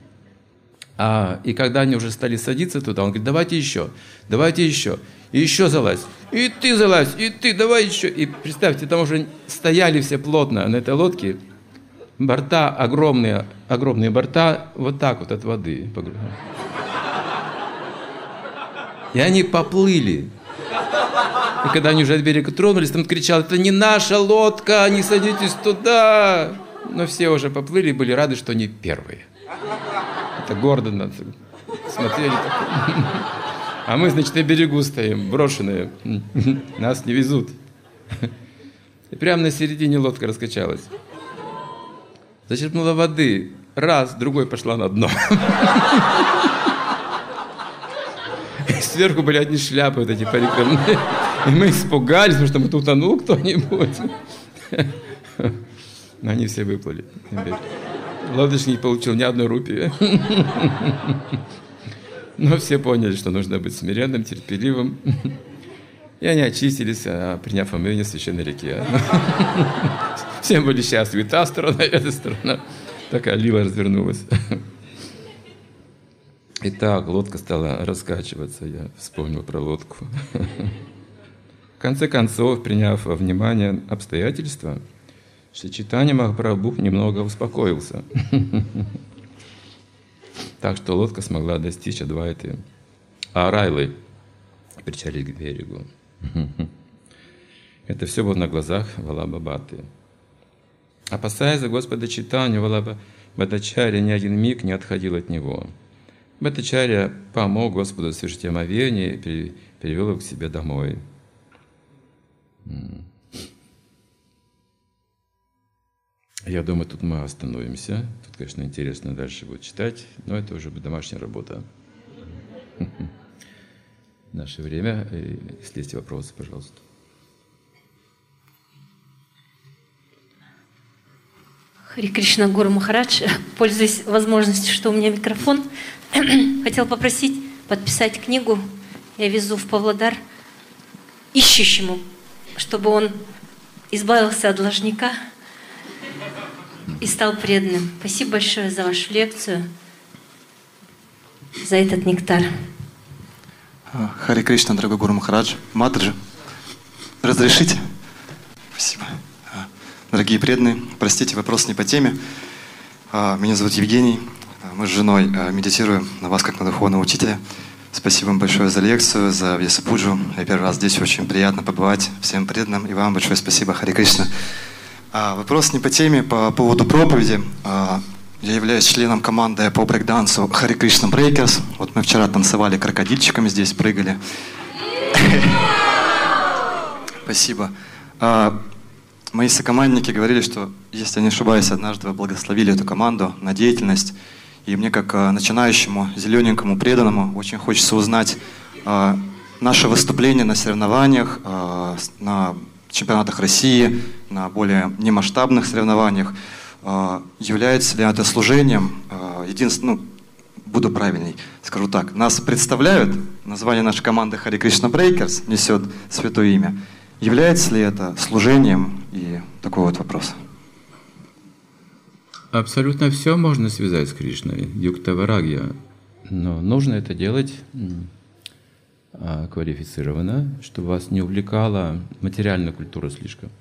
И когда они уже стали садиться туда, он говорит, давайте еще. И еще залазь. И ты залазь, и ты, давай еще. И представьте, там уже стояли все плотно на этой лодке. Борта, огромные борта, вот так вот от воды. И они поплыли. И когда они уже от берега тронулись, там кричал, это не наша лодка, не садитесь туда. Но все уже поплыли и были рады, что они первые. Это гордо нас смотрели. А мы, значит, на берегу стоим, брошенные. Нас не везут. И прямо на середине лодка раскачалась. Зачерпнула воды. Раз, другой пошла на дно. И сверху были одни шляпы вот эти парикрамные. И мы испугались, потому что мы тут утонул кто-нибудь. Но они все выплыли. Лодочник не получил ни 1 рупии. Но все поняли, что нужно быть смиренным, терпеливым. И они очистились, приняв омовение в священной реке. Всем были счастливы. Та сторона, и эта сторона. Такая лила развернулась. Итак, лодка стала раскачиваться. Я вспомнил про лодку. В конце концов, приняв во внимание обстоятельства, Шри Чайтанья Махапрабху немного успокоился. Так что лодка смогла достичь Адвайты. А Райлы причалили к берегу. Это все было на глазах Валлабхабхаты. Опасаясь за Господа Чайтанью, Валлабхачарья ни один миг не отходил от него. Бхаттачарья помог Господу совершить омовение и перевел его к себе домой. Я думаю, тут мы остановимся. Тут, конечно, интересно дальше будет читать, но это уже домашняя работа. Наше время. Если есть вопросы, пожалуйста. Хари Кришна, Гуру Махарадж, пользуясь возможностью, что у меня микрофон, хотел попросить подписать книгу. Я везу в Павлодар ищущему, чтобы он избавился от должника и стал преданным. Спасибо большое за вашу лекцию, за этот нектар. Харе Кришна, дорогой Гуру Махарадж. Матаджи, разрешите? Спасибо. Дорогие преданные, простите, вопрос не по теме. Меня зовут Евгений. Мы с женой медитируем на вас как на духовного учителя. Спасибо вам большое за лекцию, за Вьясапуджу. Я первый раз здесь, очень приятно побывать всем преданным. И вам большое спасибо, Харе Кришна. Вопрос не по теме, по поводу проповеди. Я являюсь членом команды по брейк-дансу Харе Кришна Breakers. Вот мы вчера танцевали крокодильчиками здесь, прыгали. Спасибо. Мои сокомандники говорили, что, если я не ошибаюсь, однажды вы благословили эту команду на деятельность. И мне, как начинающему, зелененькому, преданному, очень хочется узнать наше выступление на соревнованиях, на чемпионатах России, на более немасштабных соревнованиях. Является ли это служением? Единственное, буду правильней, скажу так. Нас представляют, название нашей команды Харе Кришна Breakers несет святое имя. Является ли это служением? И такой вот вопрос. Абсолютно все можно связать с Кришной, юкта варагья. Но нужно это делать квалифицированно, чтобы вас не увлекала материальная культура слишком.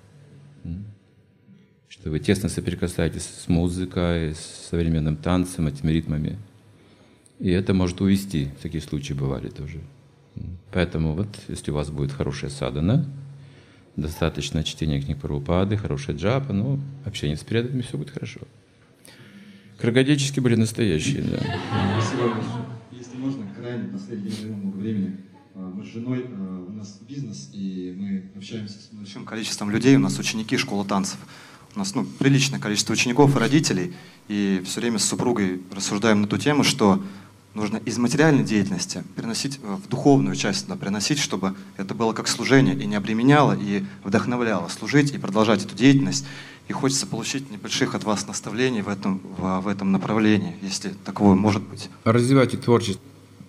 Что вы тесно соприкасаетесь с музыкой, с современным танцем, этими ритмами. И это может увести. Такие случаи бывали тоже. Поэтому вот, если у вас будет хорошая садхана, достаточно чтения книг Прабхупады, хорошая джапа, ну, общение с преданными, все будет хорошо. Крокодильчики были настоящие, да. Спасибо большое. Если можно, крайне последнее много времени. Мы с женой, у нас бизнес, и мы общаемся с большим количеством людей. У нас ученики школы танцев. У нас приличное количество учеников и родителей. И все время с супругой рассуждаем на ту тему, что нужно из материальной деятельности переносить в духовную часть, приносить, чтобы это было как служение и не обременяло, и вдохновляло служить и продолжать эту деятельность. И хочется получить небольших от вас наставлений в этом направлении, если таковое может быть. Развивайте творчество.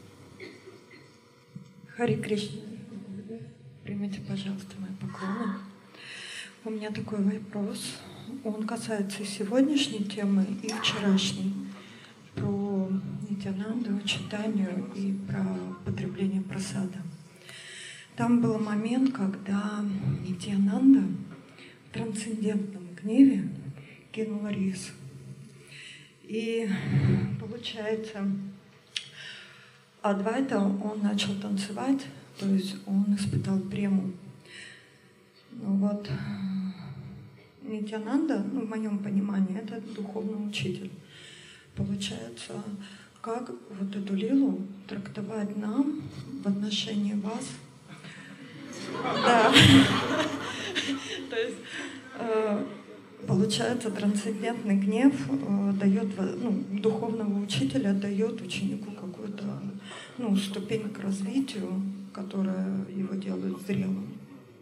Харе Кришна, примите, пожалуйста, мои поклоны. У меня такой вопрос. Он касается и сегодняшней темы, и вчерашней. Про Нитьянанду, читанию и про потребление прасада. Там был момент, когда Нитьянанда в трансцендентном гневе кинула рис. И получается, Адвайта, он начал танцевать, то есть он испытал прему. Ну вот, Нитьянанда, в моем понимании, это духовный учитель. Получается, как вот эту лилу трактовать нам в отношении вас? Да. То есть, получается, трансцендентный гнев дает, духовного учителя дает ученику какую-то, ступень к развитию, которая его делает зрелым.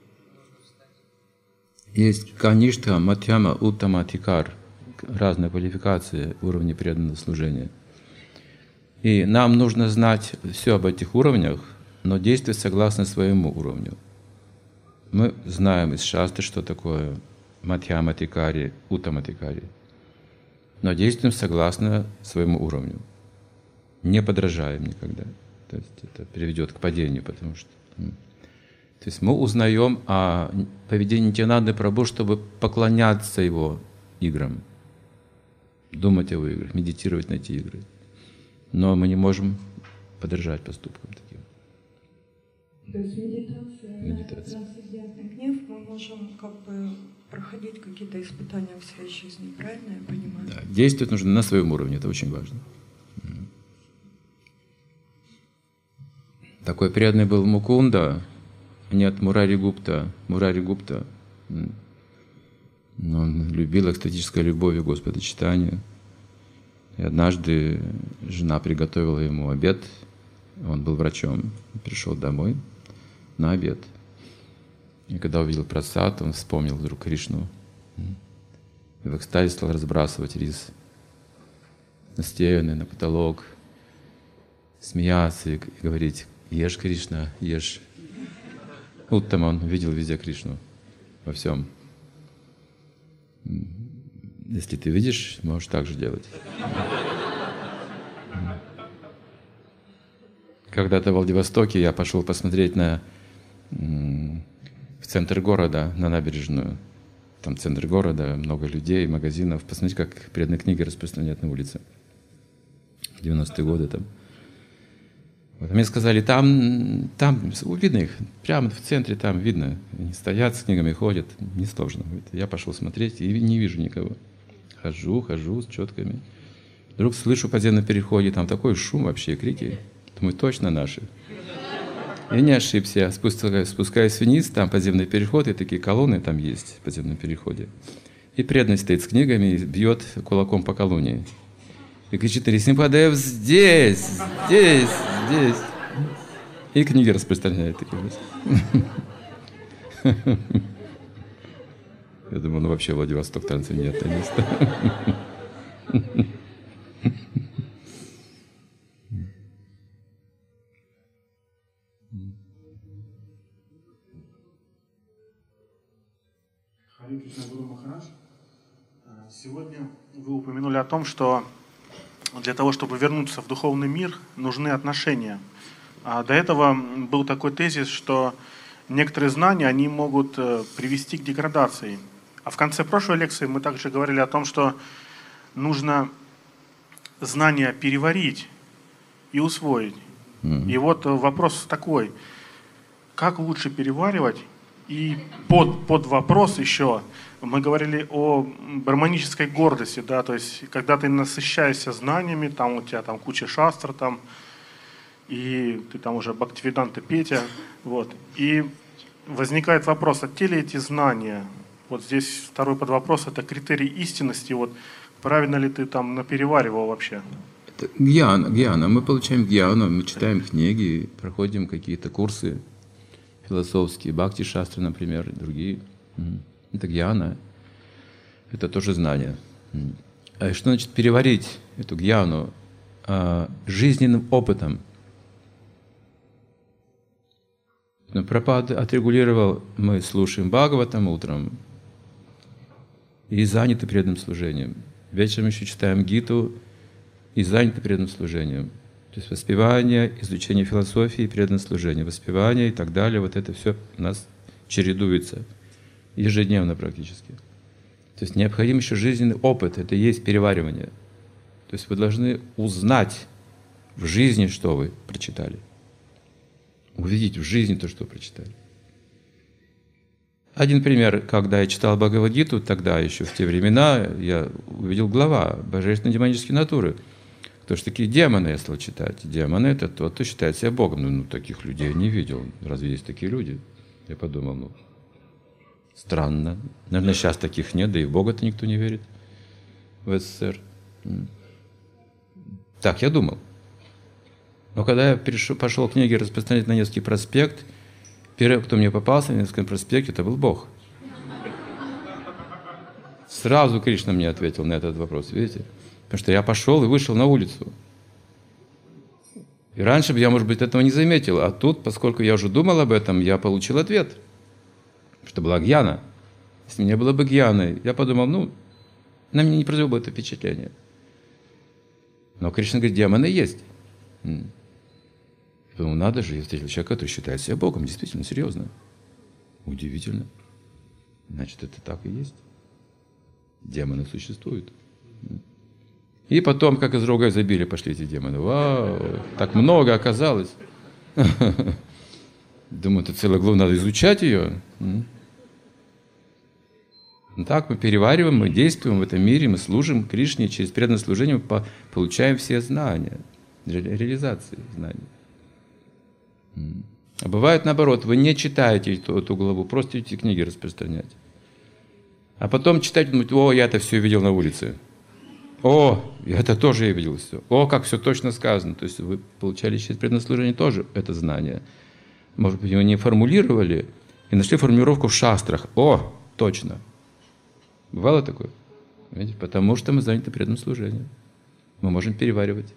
Есть каништха, матьяма, уттама, тикар. Разные квалификации, уровни преданного служения. И нам нужно знать все об этих уровнях, но действовать согласно своему уровню. Мы знаем из шастры, что такое матьяма тикари, уттама тикари, но действуем согласно своему уровню. Не подражаем никогда. То есть это приведет к падению, потому что... То есть мы узнаем о поведении Нитьянанды Прабху, чтобы поклоняться его играм, думать о его играх, медитировать на эти игры. Но мы не можем подражать поступкам таким. То есть медитация. На трансцендентный гнев мы можем проходить какие-то испытания в своей жизни, правильно я понимаю? Да, действовать нужно на своем уровне, это очень важно. Такой преданный был Мукунда, нет, Мурари Гупта. Он любил экстатической любовью Господа читания. И однажды жена приготовила ему обед. Он был врачом, пришел домой на обед. И когда увидел прасад, он вспомнил вдруг Кришну. И в экстазе стал разбрасывать рис на стены, на потолок, смеяться и говорить: «Ешь, Кришна, ешь». Уттама, он видел везде Кришну, во всем. Если ты видишь, можешь так же делать. Когда-то в Владивостоке я пошел посмотреть в центр города, на набережную. Там центр города, много людей, магазинов. Посмотрите, как преданные книги распространяют на улице. В 90-е годы там. Вот, мне сказали, там видно их, прямо в центре там видно. Они стоят с книгами, ходят, несложно. Я пошел смотреть и не вижу никого. Хожу с четками. Вдруг слышу в подземном переходе, там такой шум вообще, крики. Думаю, точно наши. Я не ошибся, я спускаюсь вниз, там подземный переход, и такие колонны там есть в подземном переходе. И преданный стоит с книгами и бьет кулаком по колонне. И кричит: Рисимхадев, здесь. И книги распространяет. Я думаю, ну вообще Владивосток трансцендентное место. Харе Кришна Гуру Махарадж, сегодня вы упомянули о том, что для того, чтобы вернуться в духовный мир, нужны отношения. А до этого был такой тезис, что некоторые знания, они могут привести к деградации. А в конце прошлой лекции мы также говорили о том, что нужно знания переварить и усвоить. И вот вопрос такой: как лучше переваривать? И под вопрос еще мы говорили о брахманической гордости, да, то есть когда ты насыщаешься знаниями, там у тебя там куча шастр, там, и ты там уже Бхактивиданта Петя, вот, и возникает вопрос, а те ли эти знания? Вот здесь второй подвопрос — это критерий истинности, вот правильно ли ты там напереваривал вообще? Это гьяна. Мы получаем гьяну, мы читаем книги, проходим какие-то курсы философские, бхакти-шастры, например, и другие. Это гьяна. Это тоже знание. А что значит переварить эту гьяну жизненным опытом? Прабхупада отрегулировал: мы слушаем Бхагаватам утром и заняты преданным служением. Вечером еще читаем Гиту и заняты преданным служением. То есть воспевание, изучение философии, преданное служение, воспевание и так далее. Вот это все у нас чередуется ежедневно практически. То есть необходим еще жизненный опыт, это и есть переваривание. То есть вы должны узнать в жизни, что вы прочитали. Увидеть в жизни то, что вы прочитали. Один пример: когда я читал Бхагавад-гиту, тогда еще в те времена, я увидел глава божественной демонической натуры. Потому что такие демоны я стал читать. Демоны — это тот, кто считает себя Богом. Ну, таких людей я не видел. Разве есть такие люди? Я подумал, странно. Наверное, сейчас таких нет, да и в Бога-то никто не верит в СССР. Так я думал. Но когда я пошел книги распространять на Невский проспект, первый, кто мне попался на Невском проспекте, это был Бог. Сразу Кришна мне ответил на этот вопрос, видите? Потому что я пошел и вышел на улицу. И раньше бы я, может быть, этого не заметил. А тут, поскольку я уже думал об этом, я получил ответ. Что была гьяна. Если не было бы гьяны, я подумал, на меня не произвело бы это впечатление. Но Кришна говорит, демоны есть. Я подумал, надо же, я встретил человека, который считает себя Богом. Действительно, серьезно. Удивительно. Значит, это так и есть. Демоны существуют. И потом, как из рога изобилия, пошли эти демоны. Вау, так много оказалось. Думаю, это целая глава, надо изучать ее. Так мы перевариваем, мы действуем в этом мире, мы служим Кришне, через преданное служение мы получаем все знания, реализации знаний. А бывает наоборот, вы не читаете эту главу, просто эти книги распространять. А потом читать, думать, я это все видел на улице. Я это тоже видел все. Как все точно сказано. То есть вы получали через преданное служение тоже это знание. Может быть, его не формулировали и нашли формулировку в шастрах. Точно. Бывало такое? Видите? Потому что мы заняты преданным служением. Мы можем переваривать.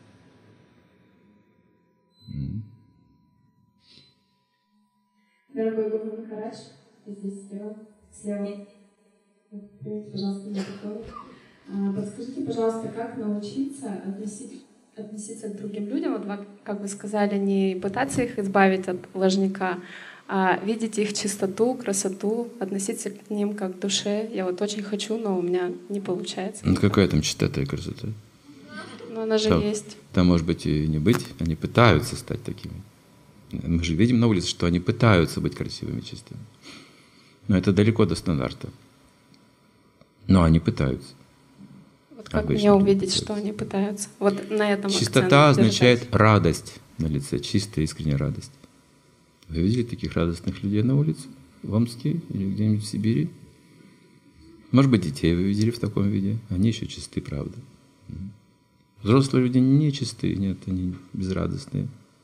Дорогой Гуру Махарадж, здесь слева. Привет, пожалуйста, микрофон. Подскажите, пожалуйста, как научиться относиться к другим людям, вот как вы сказали, не пытаться их избавить от ложника, а видеть их чистоту, красоту, относиться к ним как к душе. Я вот очень хочу, но у меня не получается. Ну какая там чистота и красота? Но она же там, есть. Там может быть и не быть, они пытаются стать такими. Мы же видим на улице, что они пытаются быть красивыми, чистыми. Но это далеко до стандарта. Но они пытаются. Вот как мне увидеть, что они пытаются? Вот на этом чистота означает радость на лице, чистая, искренняя радость. Вы видели таких радостных людей на улице? В Омске или где-нибудь в Сибири? Может быть, детей вы видели в таком виде? Они еще чисты, правда. Взрослые люди не чистые, нет, они безрадостные.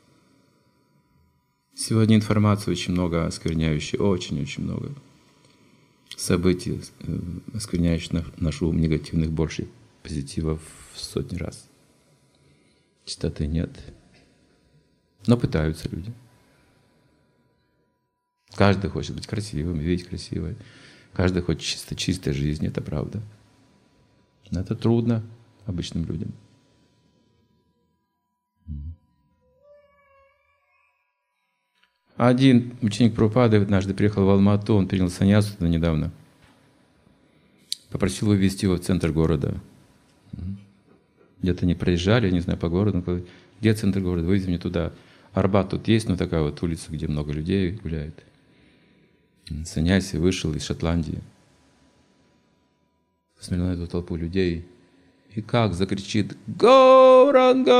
Сегодня информации очень много оскверняющей, очень-очень много. Событий, оскверняющих наш ум, негативных больше, позитивов в сотни раз. Чистоты нет. Но пытаются люди. Каждый хочет быть красивым, видеть красивой. Каждый хочет чистой жизни, это правда. Но это трудно обычным людям. Один ученик Прабхупады однажды приехал в Алмату, он принял саньясу туда недавно. Попросил увезти его в центр города. Где-то не проезжали, я не знаю, по городу. Он говорит, где центр города? Вывези меня туда. Арбат тут есть, но такая вот улица, где много людей гуляет. Саньяси вышел из Шотландии. Посмотрел на эту толпу людей. И как закричит «Гауранга!»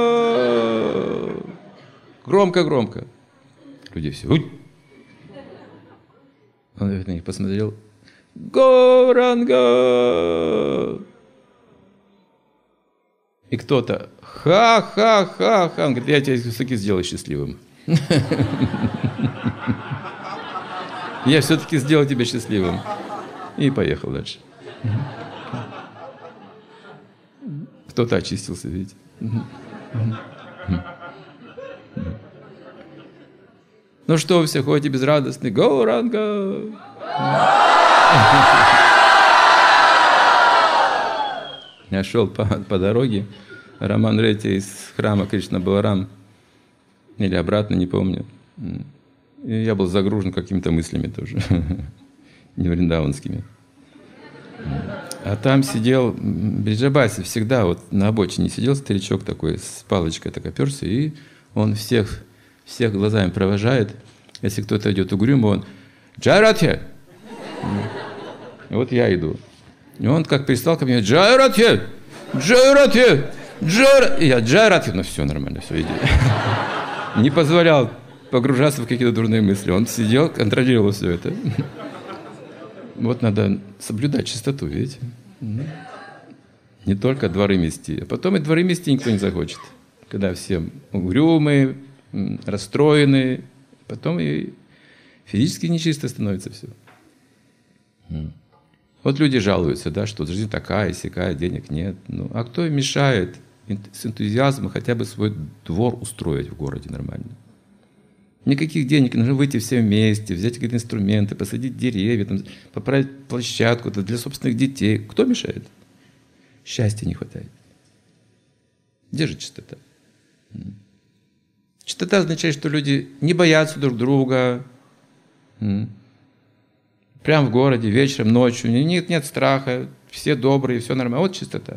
Громко-громко. Люди все. Уй! Он на них посмотрел. Гауранга! И кто-то ха-ха-ха-ха. Он говорит, я тебя все-таки сделаю счастливым. Я все-таки сделал тебя счастливым. И поехал дальше. Кто-то очистился, видите. Ну что вы все ходите безрадостны? Гауранга! Я шел по дороге, Раман Ретти из храма Кришна Баларам, или обратно, не помню. И я был загружен какими-то мыслями тоже, не вриндаванскими. А там сидел Бриджабаси, всегда вот на обочине сидел старичок такой, с палочкой так оперся, и он всех глазами провожает. Если кто-то идет угрюмо, он «Джайратхе!» И вот я иду. И он как пристал ко мне «Джайратхе! Джайратхе! Джайратхе!» И я «Джайратхе!» Ну все нормально, все, иди. Не позволял погружаться в какие-то дурные мысли. Он сидел, контролировал все это. Вот надо соблюдать чистоту, видите? Не только дворы мести. А потом и дворы мести никто не захочет. Когда все угрюмые, расстроенные, потом и физически нечисто становится все. Вот люди жалуются, да, что жизнь такая, сякая, денег нет. Ну, а кто им мешает с энтузиазмом хотя бы свой двор устроить в городе нормально? Никаких денег, нужно выйти все вместе, взять какие-то инструменты, посадить деревья, там, поправить площадку для собственных детей. Кто мешает? Счастья не хватает. Где же чистота? Чистота означает, что люди не боятся друг друга. Прямо в городе, вечером, ночью. Нет страха, все добрые, все нормально. Вот чистота.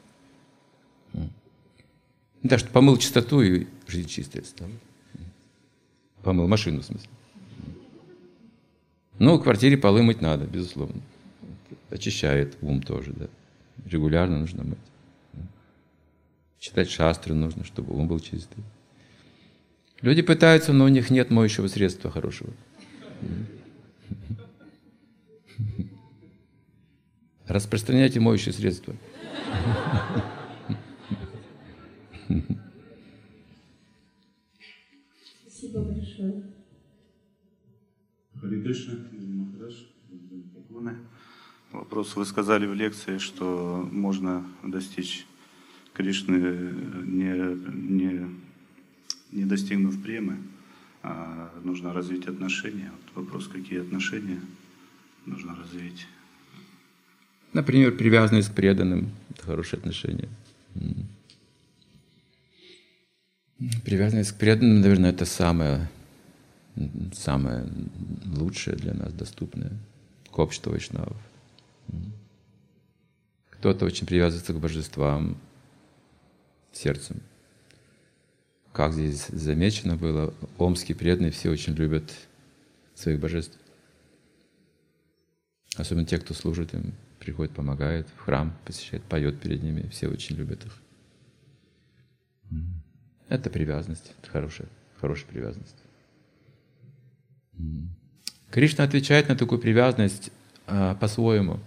Да, что помыл чистоту, и жизнь чистая стала. Помыл машину, в смысле. Ну, в квартире полы мыть надо, безусловно. Очищает ум тоже, да. Регулярно нужно мыть. Читать шастры нужно, чтобы ум был чистый. Люди пытаются, но у них нет моющего средства хорошего. Распространяйте моющие средства. Спасибо большое. Харе Кришна, вопрос. Вы сказали в лекции, что можно достичь Кришны, не достигнув премы, а нужно развить отношения. Вот вопрос, какие отношения нужно развить? Например, привязанность к преданным – это хорошие отношения. Привязанность к преданным, наверное, это самое лучшее для нас, доступное к обществу вайшнавов. Кто-то очень привязывается к божествам сердцем. Как здесь замечено было, омские преданные все очень любят своих божеств. Особенно те, кто служит им, приходит, помогает, в храм посещает, поет перед ними. Все очень любят их. Это привязанность, это хорошая привязанность. Кришна отвечает на такую привязанность по-своему.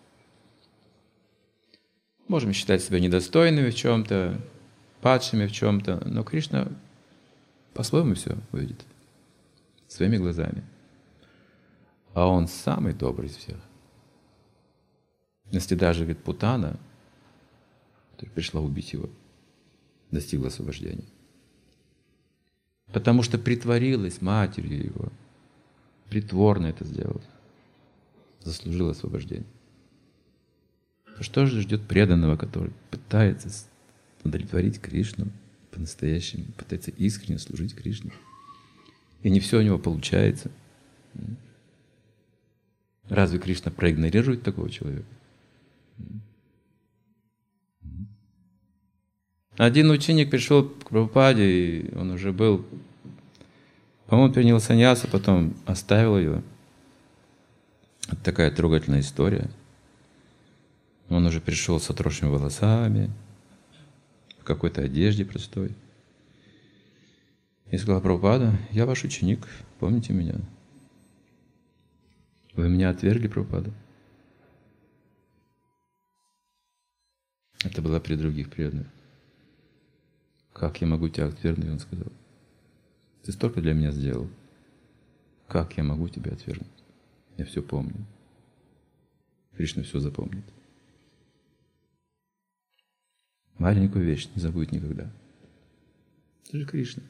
Можем считать себя недостойными в чем-то, падшими в чем-то, но Кришна по-своему все увидит, своими глазами. А Он самый добрый из всех. Если даже, говорит, Путана, которая пришла убить его, достигла освобождения. Потому что притворилась матерью его, притворно это сделала, заслужила освобождение. Что же ждет преданного, который пытается удовлетворить Кришну по-настоящему, пытается искренне служить Кришне, и не все у него получается? Разве Кришна проигнорирует такого человека? Один ученик пришел к Прабхупаде, и он уже был, по-моему, принял саньясу, потом оставил ее. Это такая трогательная история. Он уже пришел с отросшими волосами, в какой-то одежде простой. И сказал: Прабхупада, я ваш ученик, помните меня? Вы меня отвергли, Прабхупада? Это было при других преданных. Как я могу тебя отвергнуть? Он сказал: ты столько для меня сделал. Как я могу тебя отвергнуть? Я все помню. Кришна все запомнит. Маленькую вещь не забудет никогда. Это же Кришна.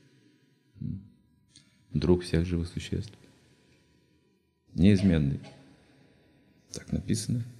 Друг всех живых существ. Неизменный. Так написано